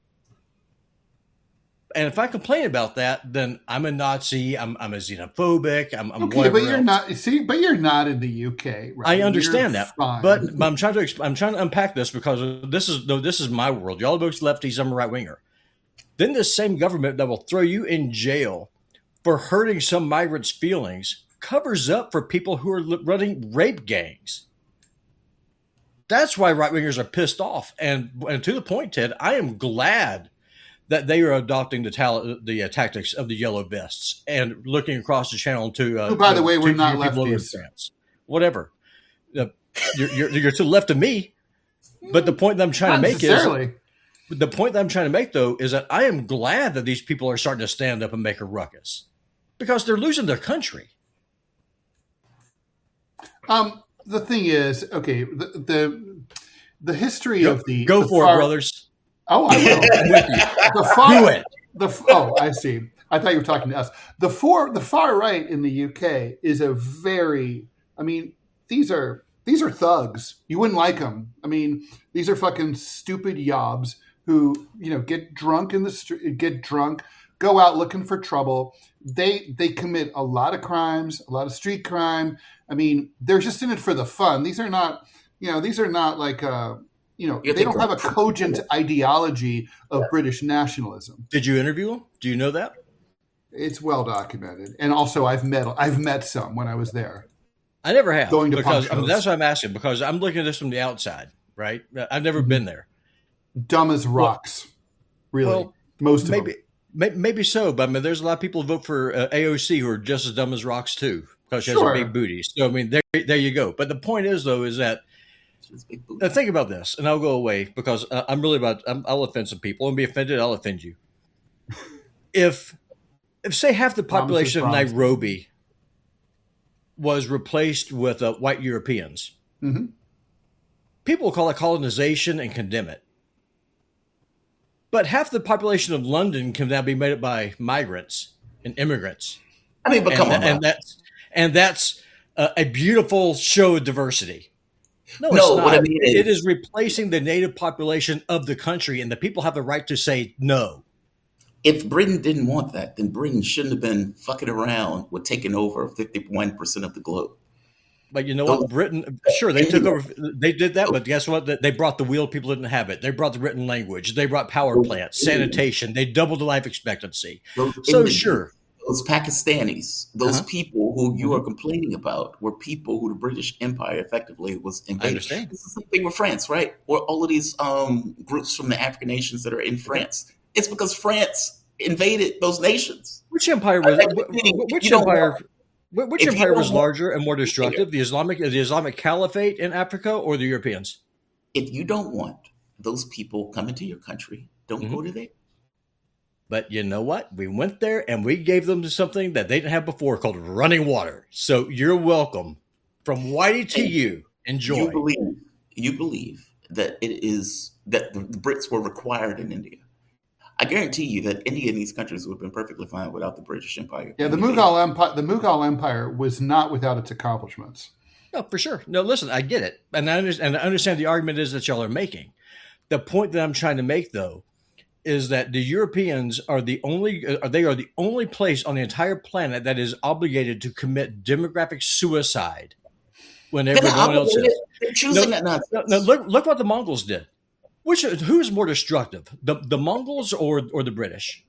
And if I complain about that, then I'm a Nazi. I'm, I'm a xenophobic. I'm, I'm okay, but you're else. not. See, but you're not in the U K. Right? I understand you're that, fine. but, but I'm trying to I'm trying to unpack this because this is no, this is my world. Y'all are both lefties. I'm a right winger. Then this same government that will throw you in jail for hurting some migrants' feelings covers up for people who are running rape gangs. That's why right-wingers are pissed off. And, and to the point, Ted, I am glad that they are adopting the tal- the uh, tactics of the yellow vests and looking across the channel to uh, oh, by the to, way, we're to not lefties. Whatever. Uh, you're, you're, you're to the left of me, but the point that I'm trying not to make is the point that I'm trying to make, though, is that I am glad that these people are starting to stand up and make a ruckus. because they're losing their country. Um, the thing is, okay, the the, the history go, of the go the for far, it, brothers. Oh, I will. I'm with you. The far, Do it. The oh, I see. I thought you were talking to us. The for the far right in the U K is a very. I mean, these are these are thugs. You wouldn't like them. I mean, these are fucking stupid yobs who, you know, get drunk in the street, get drunk, go out looking for trouble. They they commit a lot of crimes, a lot of street crime. I mean, they're just in it for the fun. These are not, you know, these are not like, uh, you know, you they don't have a cogent ideology of British nationalism. Did you interview them? Do you know that? It's well documented, and also I've met I've met some when I was there. I never have. Going to because I mean, that's what I'm asking, because I'm looking at this from the outside, right? I've never mm-hmm. been there. Dumb as rocks, well, really. Well, most of maybe, them. Maybe, maybe so, but I mean, there's a lot of people who vote for uh, A O C who are just as dumb as rocks too, because she sure. has a big booty. So I mean, there, there you go. But the point is, though, is that uh, think about this, and I'll go away because uh, I'm really about. I'm, I'll offend some people, and be offended. I'll offend you. If, if say half the population of Nairobi was replaced with uh, white Europeans, mm-hmm. people will call it colonization and condemn it. But half the population of London can now be made up by migrants and immigrants. I mean, but come and, on, and that's and that's uh, a beautiful show of diversity. No, no it's not. What I mean is, it is replacing the native population of the country, and the people have the right to say no. If Britain didn't want that, then Britain shouldn't have been fucking around with taking over fifty-one percent of the globe. But you know so, what? Britain, sure, they took over. They did that, but guess what? They brought the wheel. People didn't have it. They brought the written language. They brought power plants, sanitation. They doubled the life expectancy. Those so Indians, sure. Those Pakistanis, those uh-huh. people who you mm-hmm. are complaining about were people who the British Empire effectively was invading. I understand. This is the thing with France, right? Or all of these um, groups from the African nations that are in France. It's because France invaded those nations. Which empire was? Which empire? Which if empire was larger and more destructive? The Islamic, the Islamic Caliphate in Africa, or the Europeans? If you don't want those people coming to your country, don't mm-hmm. go to there. But you know what? We went there and we gave them something that they didn't have before called running water. So you're welcome. From Whitey to and you, enjoy. You believe, you believe that it is that the Brits were required in India. I guarantee you that India and these countries would have been perfectly fine without the British Empire. Yeah, the Mughal Empire, the Mughal Empire was not without its accomplishments. No, for sure. No, listen, I get it. And I, understand, and I understand the argument is that y'all are making. The point that I'm trying to make, though, is that the Europeans are the only, uh, they are the only place on the entire planet that is obligated to commit demographic suicide when everyone else is. They're choosing no, that nonsense. No, no, look, look what the Mongols did. Which who is more destructive, the the Mongols or or the British?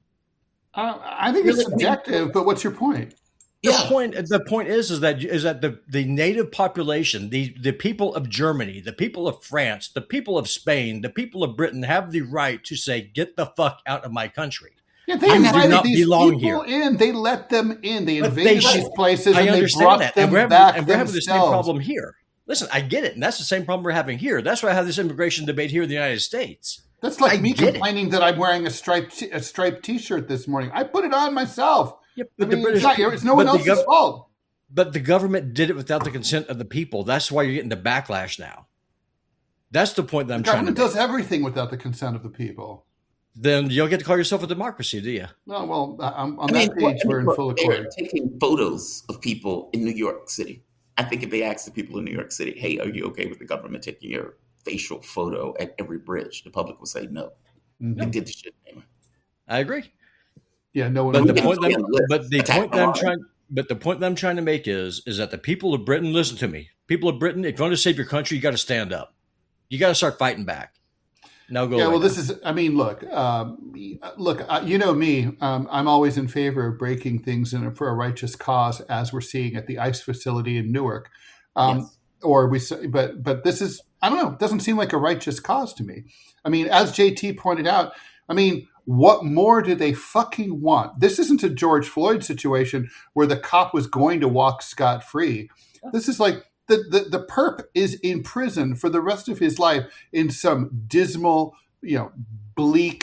Uh, I think it's subjective, but what's your point? The yeah. point the point is is that is that the, the native population, the, the people of Germany, the people of France, the people of Spain, the people of Britain have the right to say, "Get the fuck out of my country." Yeah, they invited these people here. in. They let them in. They but invaded they, these places I and they brought that. them and we're having, back and we're having themselves. the same problem here. Listen, I get it, and that's the same problem we're having here. That's why I have this immigration debate here in the United States. That's like I me complaining it. that I'm wearing a striped t- a striped T-shirt this morning. I put it on myself. Yeah, but I the mean, British, it's, not, it's no one else's gov- fault. But the government did it without the consent of the people. That's why you're getting the backlash now. That's the point that I'm the trying to make. The government does everything without the consent of the people. Then you don't get to call yourself a democracy, do you? No, well, I'm, on I that mean, page, we're in full accord. They're taking photos of people in New York City. I think if they asked the people in New York City, hey, are you okay with the government taking your facial photo at every bridge? The public would say no. Mm-hmm. They did the shit anyway. I agree. Yeah, no one. But the point that, but the point that I'm trying, but the point that I'm trying to make is, is that the people of Britain, listen to me, people of Britain, if you want to save your country, you got to stand up. You got to start fighting back. Now go. Yeah, away. well, this is. I mean, look, um, look. Uh, you know me. Um, I'm always in favor of breaking things in a, for a righteous cause, as we're seeing at the ICE facility in Newark. Um, yes. Or we, but but this is. I don't know. It doesn't seem like a righteous cause to me. I mean, as J T pointed out, I mean, what more do they fucking want? This isn't a George Floyd situation where the cop was going to walk scot-free. This is like. The, the the perp is in prison for the rest of his life in some dismal, you know, bleak,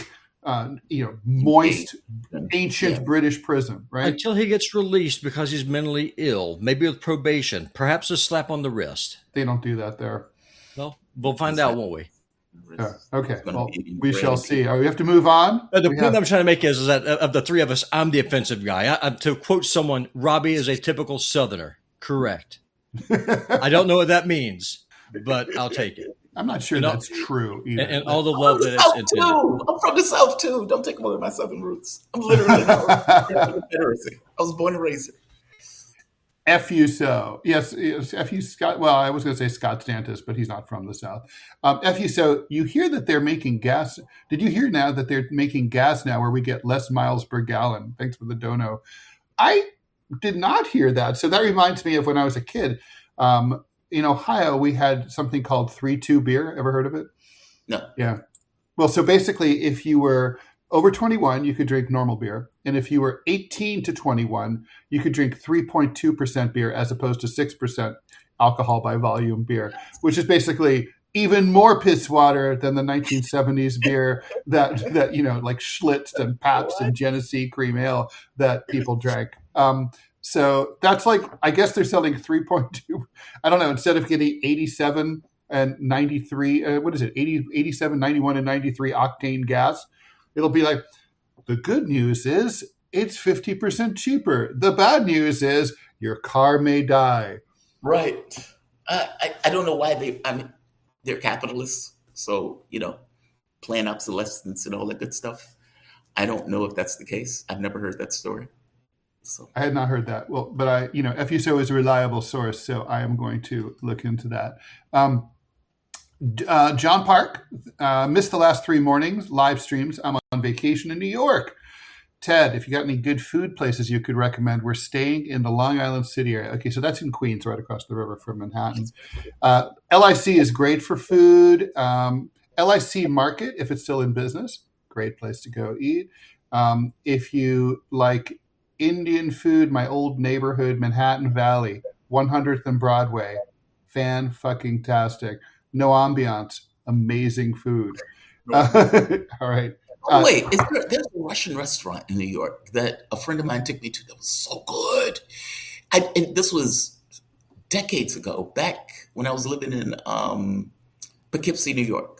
uh, you know, moist, ancient yeah. British prison, right? Until he gets released because he's mentally ill, maybe with probation, perhaps a slap on the wrist. They don't do that there. Well, we'll find out, won't we? Yeah. Okay. Well, we shall see. Oh, we have to move on. Uh, the we point have... I'm trying to make is, is that of the three of us, I'm the offensive guy. I, I, to quote someone, Robbie is a typical Southerner. Correct. I don't know what that means, but I'll take it. I'm not sure you know, that's true either. And, and all the love that South it's too. intended. I'm from the South too. Don't take away my Southern roots. I'm literally from the Confederacy. I was born and raised here. F you so. Yes, yes, F you Scott. Well, I was going to say Scott Stantis, but he's not from the South. Um, F you so. You hear that they're making gas. Did you hear now that they're making gas now where we get less miles per gallon? Thanks for the dono. I did not hear that. So that reminds me of when I was a kid. Um, in Ohio, we had something called three two beer. Ever heard of it? No. Yeah. Well, so basically, if you were over twenty-one, you could drink normal beer. And if you were eighteen to twenty-one, you could drink three point two percent beer as opposed to six percent alcohol by volume beer, which is basically even more piss water than the nineteen seventies beer that, that you know, like Schlitz and Pabst and Genesee Cream Ale that people drank. Um, so that's like, I guess they're selling three point two. I don't know, instead of getting eighty-seven and ninety-three, uh, what is it, eighty, eighty-seven, ninety-one, and ninety-three octane gas, it'll be like, the good news is it's fifty percent cheaper. The bad news is your car may die. Right. I, I, I don't know why they, I mean, they're capitalists. So, you know, plan obsolescence and all that good stuff. I don't know if that's the case. I've never heard that story. So I had not heard that. Well, but I, you know, F U S O is a reliable source, so I am going to look into that. Um, uh, John Park, uh, missed the last three mornings, live streams. I'm on vacation in New York. Ted, if you got any good food places you could recommend, we're staying in the Long Island City area. Okay, so that's in Queens, right across the river from Manhattan. Uh, L I C is great for food. Um, L I C Market, if it's still in business, great place to go eat. Um, if you like Indian food, my old neighborhood, Manhattan Valley, one hundredth and Broadway, fan-fucking-tastic. No ambiance, amazing food. Uh, all right. Oh, wait, is there, there's a Russian restaurant in New York that a friend of mine took me to that was so good. I, and this was decades ago, back when I was living in um, Poughkeepsie, New York.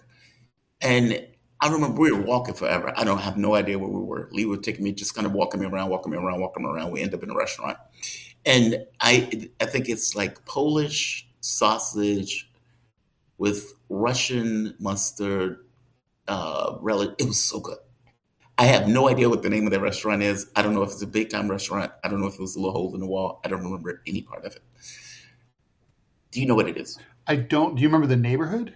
And I remember we were walking forever. I don't have no idea where we were. Lee would take me, just kind of walking me around, walking me around, walking me around. We end up in a restaurant. And I, I think it's like Polish sausage with Russian mustard. Uh, rel- it was so good. I have no idea what the name of that restaurant is. I don't know if it's a big time restaurant. I don't know if it was a little hole in the wall. I don't remember any part of it. Do you know what it is? I don't. Do you remember the neighborhood?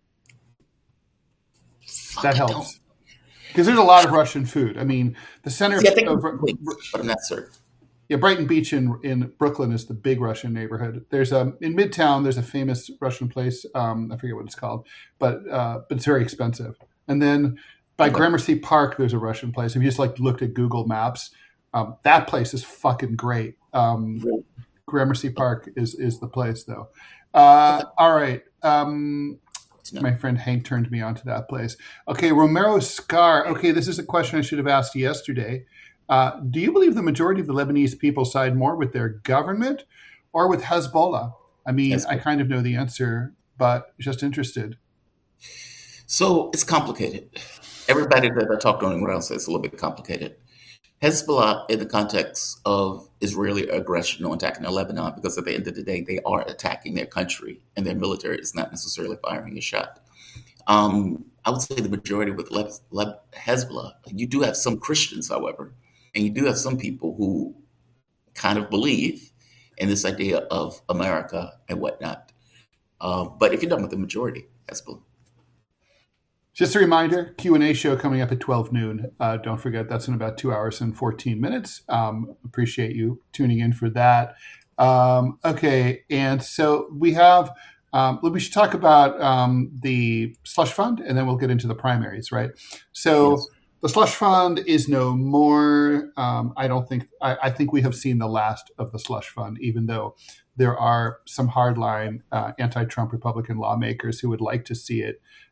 Fuck, that I helps. Because there's a lot of Russian food. I mean, the center See, I think of, of wait, but I'm not certain. Yeah, Brighton Beach in, in Brooklyn is the big Russian neighborhood. There's a in Midtown. There's a famous Russian place. Um, I forget what it's called, but uh, but it's very expensive. And then by okay. Gramercy Park, there's a Russian place. If you just like looked at Google Maps, um, that place is fucking great. Um, really? Gramercy Park is is the place, though. Uh, okay. All right. Um, no. My friend Hank turned me on to that place. Okay, Romero Scar. Okay, this is a question I should have asked yesterday. Uh, do you believe the majority of the Lebanese people side more with their government or with Hezbollah? I mean, Hezbollah. I kind of know the answer, but just interested. So it's complicated. Everybody that I talk to on around says it's a little bit complicated. Hezbollah, in the context of Israeli aggression or attacking Lebanon, because at the end of the day, they are attacking their country and their military is not necessarily firing a shot. Um, I would say the majority with Le- Le- Hezbollah. You do have some Christians, however, and you do have some people who kind of believe in this idea of America and whatnot. Uh, but if you're done with the majority, Hezbollah. Just a reminder, Q and A show coming up at twelve noon. Uh, don't forget, that's in about two hours and fourteen minutes. Um, appreciate you tuning in for that. Um, okay, and so we have, um, we should talk about um, the slush fund, and then we'll get into the primaries, right? So yes. The slush fund is no more. Um, I don't think, I, I think we have seen the last of the slush fund, even though there are some hardline uh, anti-Trump Republican lawmakers who would like to see it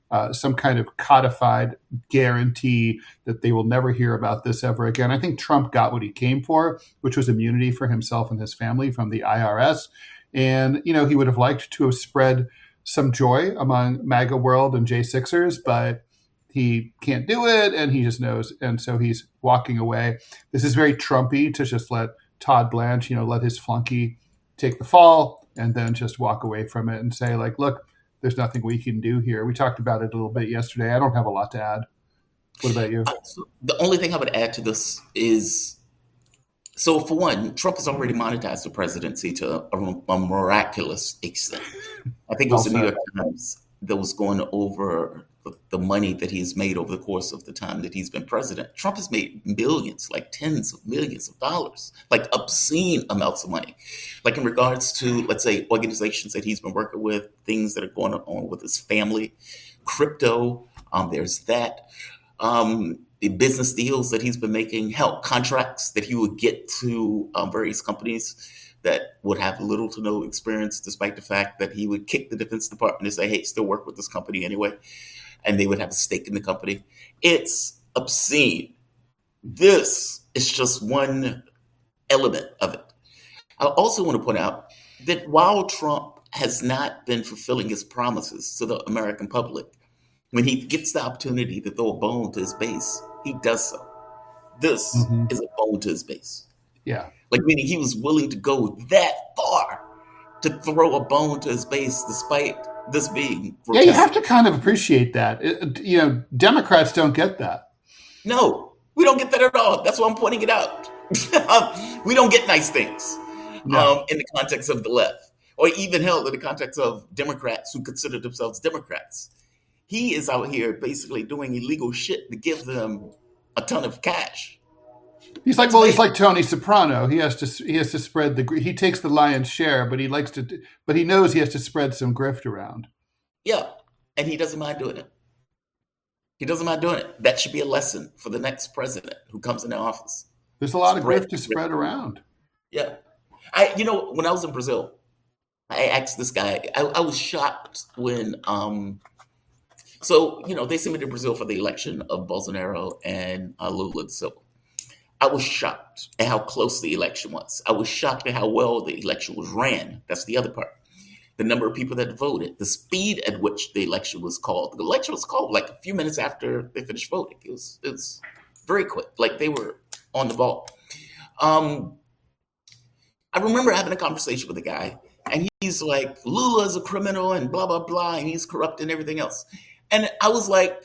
uh, some kind of codified guarantee that they will never hear about this ever again. I think Trump got what he came for, which was immunity for himself and his family from the I R S. And, you know, he would have liked to have spread some joy among MAGA world and J sixers, but he can't do it, and he just knows. And so he's walking away. This is very Trumpy to just let Todd Blanche, you know, let his flunky take the fall and then just walk away from it and say, like, look, there's nothing we can do here. We talked about it a little bit yesterday. I don't have a lot to add. What about you? Uh, so the only thing I would add to this is, so for one, Trump has already monetized the presidency to a, a miraculous extent. I think it was the New York Times that was going over the, the money that he's made over the course of the time that he's been president. Trump has made millions, like tens of millions of dollars, like obscene amounts of money. Like in regards to, let's say, organizations that he's been working with, things that are going on with his family, crypto, um, there's that. Um, the business deals that he's been making, hell, contracts that he would get to um, various companies that would have little to no experience, despite the fact that he would kick the Defense Department and say, hey, still work with this company anyway. And they would have a stake in the company. It's obscene. This is just one element of it. I also want to point out that while Trump has not been fulfilling his promises to the American public, when he gets the opportunity to throw a bone to his base, he does so. This mm-hmm. is a bone to his base. Yeah. Like, meaning he was willing to go that far to throw a bone to his base despite this being grotesque. Yeah, you have to kind of appreciate that. It, you know, Democrats don't get that. No, we don't get that at all. That's why I'm pointing it out. We don't get nice things no. um, in the context of the left, or even hell, in the context of Democrats who consider themselves Democrats. He is out here basically doing illegal shit to give them a ton of cash. He's like, well, he's like Tony Soprano. He has to, he has to spread the, he takes the lion's share, but he likes to, but he knows he has to spread some grift around. Yeah, and he doesn't mind doing it. He doesn't mind doing it. That should be a lesson for the next president who comes into office. There's a lot spread, of grift to spread around. Yeah, I, you know, when I was in Brazil, I asked this guy. I, I was shocked when. Um, So, you know, they sent me to Brazil for the election of Bolsonaro and uh, Lula da Silva. I was shocked at how close the election was. I was shocked at how well the election was ran. That's the other part. The number of people that voted, the speed at which the election was called. The election was called like a few minutes after they finished voting. It was, it was very quick. Like they were on the ball. Um, I remember having a conversation with a guy, and he's like, Lula's a criminal and blah, blah, blah, and he's corrupt and everything else. And I was like,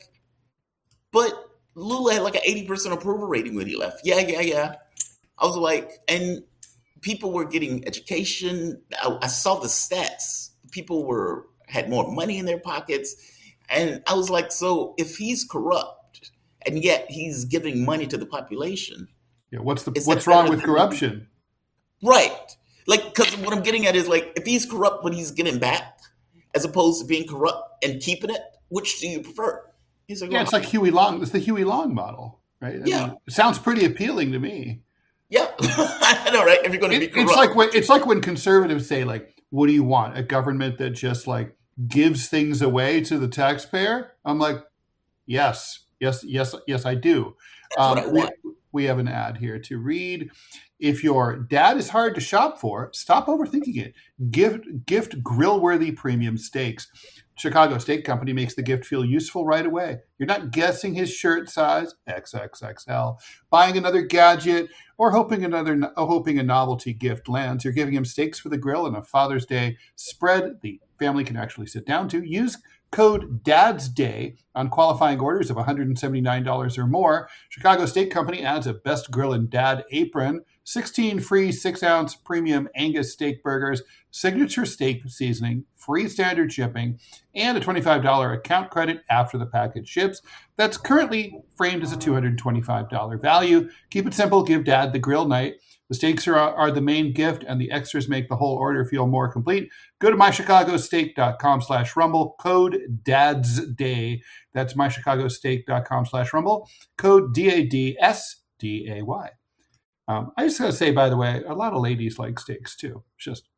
but Lula had like an eighty percent approval rating when he left. Yeah, yeah, yeah. I was like, and people were getting education. I, I saw the stats. People were had more money in their pockets. And I was like, so if he's corrupt and yet he's giving money to the population. Yeah, what's the what's wrong with corruption? Right. Like, because what I'm getting at is like, if he's corrupt but he's getting back, as opposed to being corrupt and keeping it, which do you prefer? He's like, yeah, it's like Huey Long. It's the Huey Long model, right? I yeah, mean, it sounds pretty appealing to me. Yeah, I know, right? If you're going to it, be corrupt, it's like when it's like when conservatives say, like, "What do you want? A government that just like gives things away to the taxpayer?" I'm like, "Yes, yes, yes, yes, I do." That's um, what I want. We, we have an ad here to read. If your dad is hard to shop for, stop overthinking it. Gift gift grill-worthy premium steaks. Chicago Steak Company makes the gift feel useful right away. You're not guessing his shirt size, X X X L, buying another gadget, or hoping another hoping a novelty gift lands. You're giving him steaks for the grill and a Father's Day spread the family can actually sit down to. Use code DADSDAY on qualifying orders of one hundred seventy-nine dollars or more. Chicago Steak Company adds a Best Grill and Dad apron, sixteen free six-ounce premium Angus steak burgers, signature steak seasoning, free standard shipping, and a twenty-five dollars account credit after the package ships. That's currently framed as a two hundred twenty-five dollars value. Keep it simple. Give Dad the grill night. The steaks are, are the main gift, and the extras make the whole order feel more complete. Go to my chicago steak dot com slash rumble, code DADSDAY. That's my chicago steak dot com slash rumble, code D A D S D A Y. Um, I just got to say, by the way, a lot of ladies like steaks, too. Just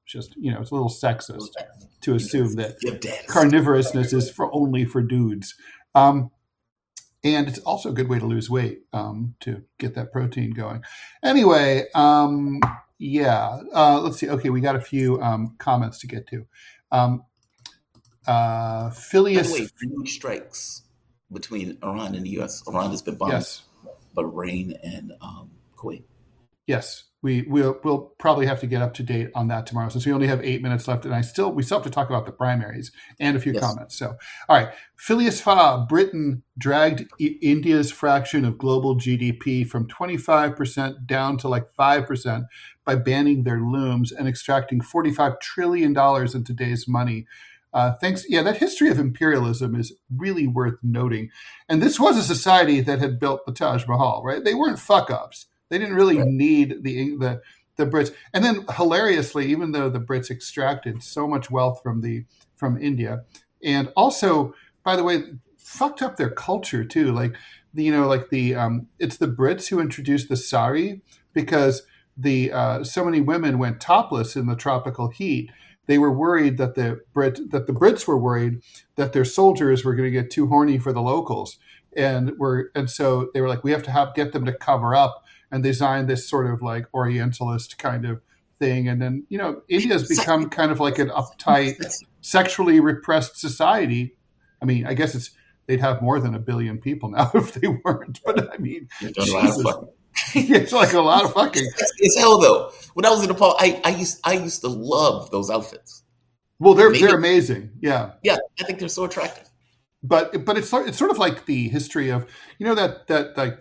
just, you know, it's a little sexist to assume that carnivorousness is for only for dudes. Um, and it's also a good way to lose weight, um, to get that protein going. Anyway, um, yeah, uh, let's see. Okay, we got a few um, comments to get to. Um, uh, Phileas. By the way, huge strikes between Iran and the U S. Iran has been bombed. Yes. Bahrain and um, Kuwait. Yes, we we'll, we'll probably have to get up to date on that tomorrow, since we only have eight minutes left, and I still we still have to talk about the primaries and a few yes. comments. So, all right, Phileas Fa, Britain dragged I- India's fraction of global G D P from twenty-five percent down to like five percent by banning their looms and extracting forty-five trillion dollars in today's money. Uh, thanks. Yeah, that history of imperialism is really worth noting. And this was a society that had built the Taj Mahal, right? They weren't fuck ups. They didn't really need the, the the Brits. And then hilariously, even though the Brits extracted so much wealth from the from India, and also, by the way, fucked up their culture too. Like the, you know, like the um, it's the Brits who introduced the sari, because the uh, so many women went topless in the tropical heat. They were worried that the Brit that the Brits were worried that their soldiers were going to get too horny for the locals, and were and so they were like, we have to have get them to cover up, and design this sort of like Orientalist kind of thing. And then, you know, India's become kind of like an uptight, sexually repressed society. I mean, I guess it's they'd have more than a billion people now if they weren't. But I mean, Jesus. It's like a lot of fucking. It's, it's hell though. When I was in Nepal, I, I used I used to love those outfits. Well, they're Maybe, they're amazing. Yeah, yeah. I think they're so attractive. But but it's it's sort of like the history of, you know, that that like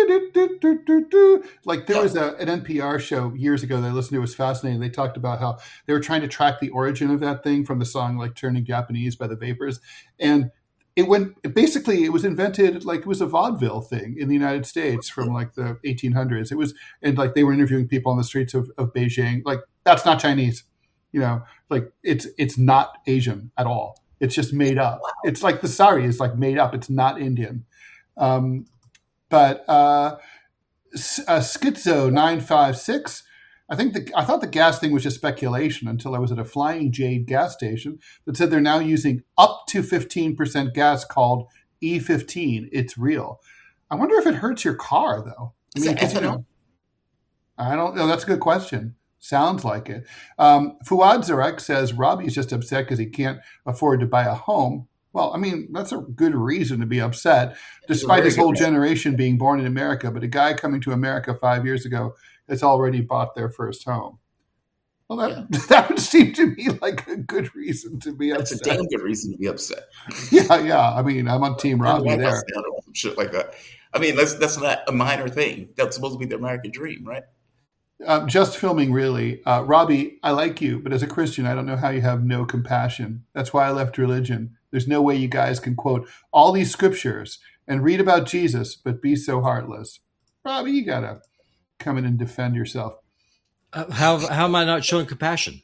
like there was a, an N P R show years ago that I listened to. It was fascinating. They talked about how they were trying to track the origin of that thing from the song like Turning Japanese by the Vapors, and it went it basically it was invented like it was a vaudeville thing in the United States from like the eighteen hundreds. It was, and like they were interviewing people on the streets of, of Beijing. Like, that's not Chinese, you know, like it's it's not Asian at all. It's just made up. Wow. It's like the sari is like made up. It's not Indian. Um, but uh, uh, Schizo nine five six. I think the, I thought the gas thing was just speculation until I was at a Flying Jade gas station that said they're now using up to fifteen percent gas called E fifteen. It's real. I wonder if it hurts your car, though. I mean, Is that you know, I don't know. That's a good question. Sounds like it. Um, Fuad Zarek says Robbie's just upset because he can't afford to buy a home. Well, I mean, that's a good reason to be upset, despite his whole generation being born in America. But a guy coming to America five years ago has already bought their first home. Well, that yeah. that would seem to me like a good reason to be upset. That's a damn good reason to be upset. Yeah, yeah. I mean, I'm on Team Robbie there. Shit like that. I mean, that's that's not a minor thing. That's supposed to be the American dream, right? Um, just filming, really. Uh, Robbie, I like you, but as a Christian, I don't know how you have no compassion. That's why I left religion. There's no way you guys can quote all these scriptures and read about Jesus, but be so heartless. Robbie, you got to come in and defend yourself. Uh, how how am I not showing compassion?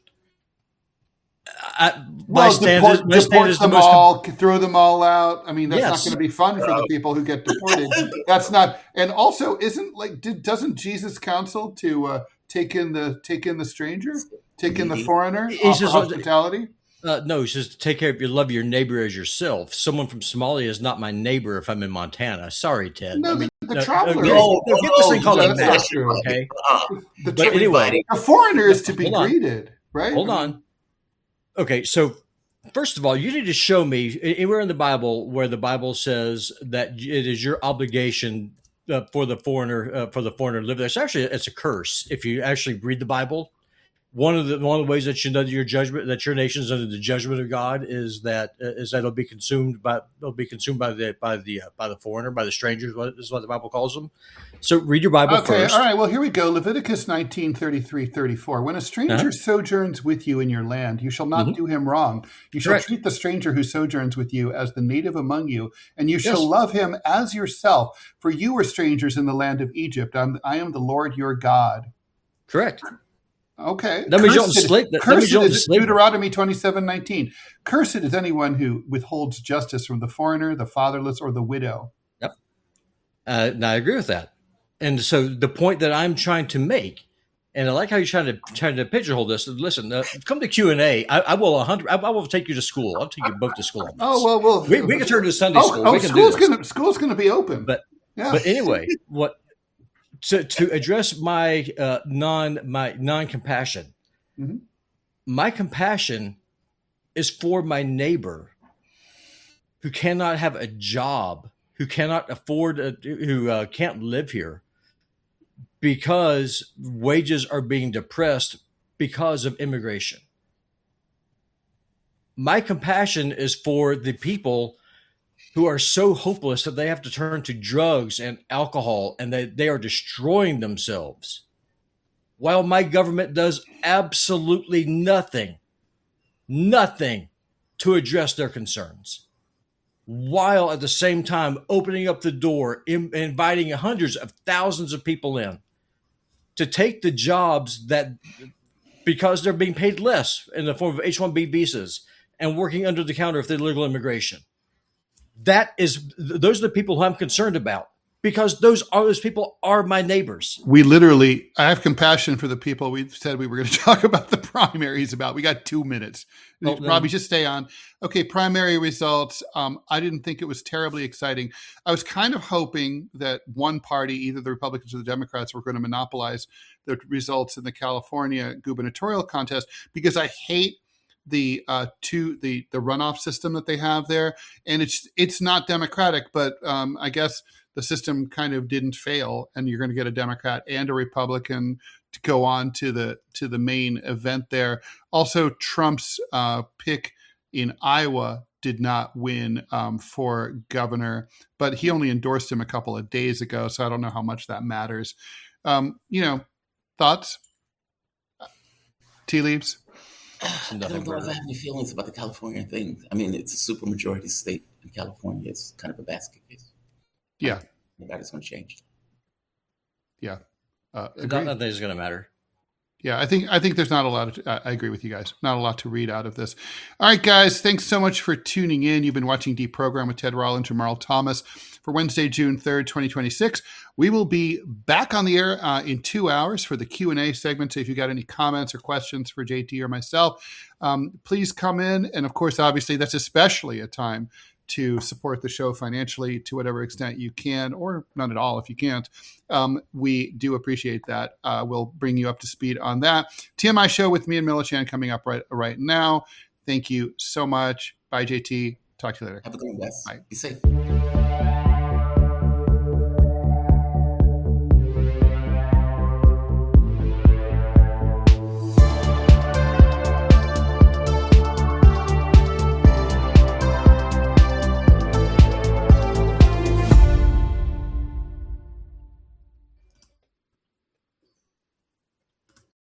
I, well, my standard, deport, my deport is them the most all, com- throw them all out. I mean, that's yes. not going to be fun for the people who get deported. That's not. And also, isn't like did, doesn't Jesus counsel to uh, take in the take in the stranger, take in the foreigner, he offer says, hospitality? Uh, no, he says take care of your love your neighbor as yourself. Someone from Somalia is not my neighbor if I'm in Montana. Sorry, Ted. No, I mean, the, the no, traveler. No, no, get this thing called no, a master, okay? The, but anyway, a foreigner is to be hold greeted, right? Hold on. Okay, so first of all, you need to show me anywhere in the Bible where the Bible says that it is your obligation uh, for the foreigner uh, for the foreigner to live there. It's actually it's a curse if you actually read the Bible. One of the one of the ways that you know that your judgment that your nation is under the judgment of God is that uh, is that it'll be consumed by it'll be consumed by the by the uh, by the foreigner, by the strangers. What is what the Bible calls them. So read your Bible okay, first. All right. Well, here we go. Leviticus nineteen thirty-three thirty-four. When a stranger uh-huh. sojourns with you in your land, you shall not mm-hmm. do him wrong. You shall Correct. treat the stranger who sojourns with you as the native among you, and you shall yes. love him as yourself. For you were strangers in the land of Egypt. I'm, I am the Lord your God. Correct. Okay. That means you don't Cursed, slave. That, cursed that means is Deuteronomy twenty-seven nineteen. Cursed is anyone who withholds justice from the foreigner, the fatherless, or the widow. Yep. Uh, and I agree with that. And so the point that I'm trying to make, And I like how you're trying to trying to pigeonhole this. Listen, uh, come to Q and A. I, I will a hundred. I, I will take you to school. I'll take you both to school. Oh well, well, we, we can turn to Sunday oh, school. Oh, we can school's do this. gonna school's gonna be open. But yeah. but anyway, what to to address my uh, non my non compassion. Mm-hmm. My compassion is for my neighbor who cannot have a job, who cannot afford, a, who uh, can't live here, because wages are being depressed because of immigration. My compassion is for the people who are so hopeless that they have to turn to drugs and alcohol, and they, they are destroying themselves, while my government does absolutely nothing, nothing to address their concerns, while at the same time opening up the door, in, inviting hundreds of thousands of people in to take the jobs that, because they're being paid less in the form of H one B visas and working under the counter if they're illegal immigration. That is, those are the people who I'm concerned about, because those are those people are my neighbors. We literally, I have compassion for the people we said we were going to talk about the primaries about. We got two minutes. Oh, Robbie, just stay on. Okay, primary results. Um, I didn't think it was terribly exciting. I was kind of hoping that one party, either the Republicans or the Democrats, were going to monopolize the results in the California gubernatorial contest, because I hate the uh, two the the runoff system that they have there, and it's it's not democratic, but um, I guess the system kind of didn't fail, and you're going to get a Democrat and a Republican to go on to the to the main event there. Also, Trump's uh, pick in Iowa did not win um, for governor, but he only endorsed him a couple of days ago, so I don't know how much that matters. Um, you know, thoughts? Tea leaves? I don't know if I have any feelings about the California thing. I mean, it's a supermajority state in California. It's kind of a basket case. Yeah. That's going to change. Yeah. Uh, Nothing is going to matter. Yeah, I think I think there's not a lot of, I agree with you guys, not a lot to read out of this. All right, guys, thanks so much for tuning in. You've been watching Deprogram with Ted Rall and Jamarl Thomas for Wednesday, June third, twenty twenty-six. We will be back on the air uh, in two hours for the Q and A segment. So if you got any comments or questions for J T or myself, um, please come in. And of course, obviously, that's especially a time to support the show financially to whatever extent you can, or none at all if you can't. Um, we do appreciate that. Uh, we'll bring you up to speed on that. T M I show with me and Milichan coming up right right now. Thank you so much. Bye, J T. Talk to you later. Have a good one, guys. Bye. Be safe.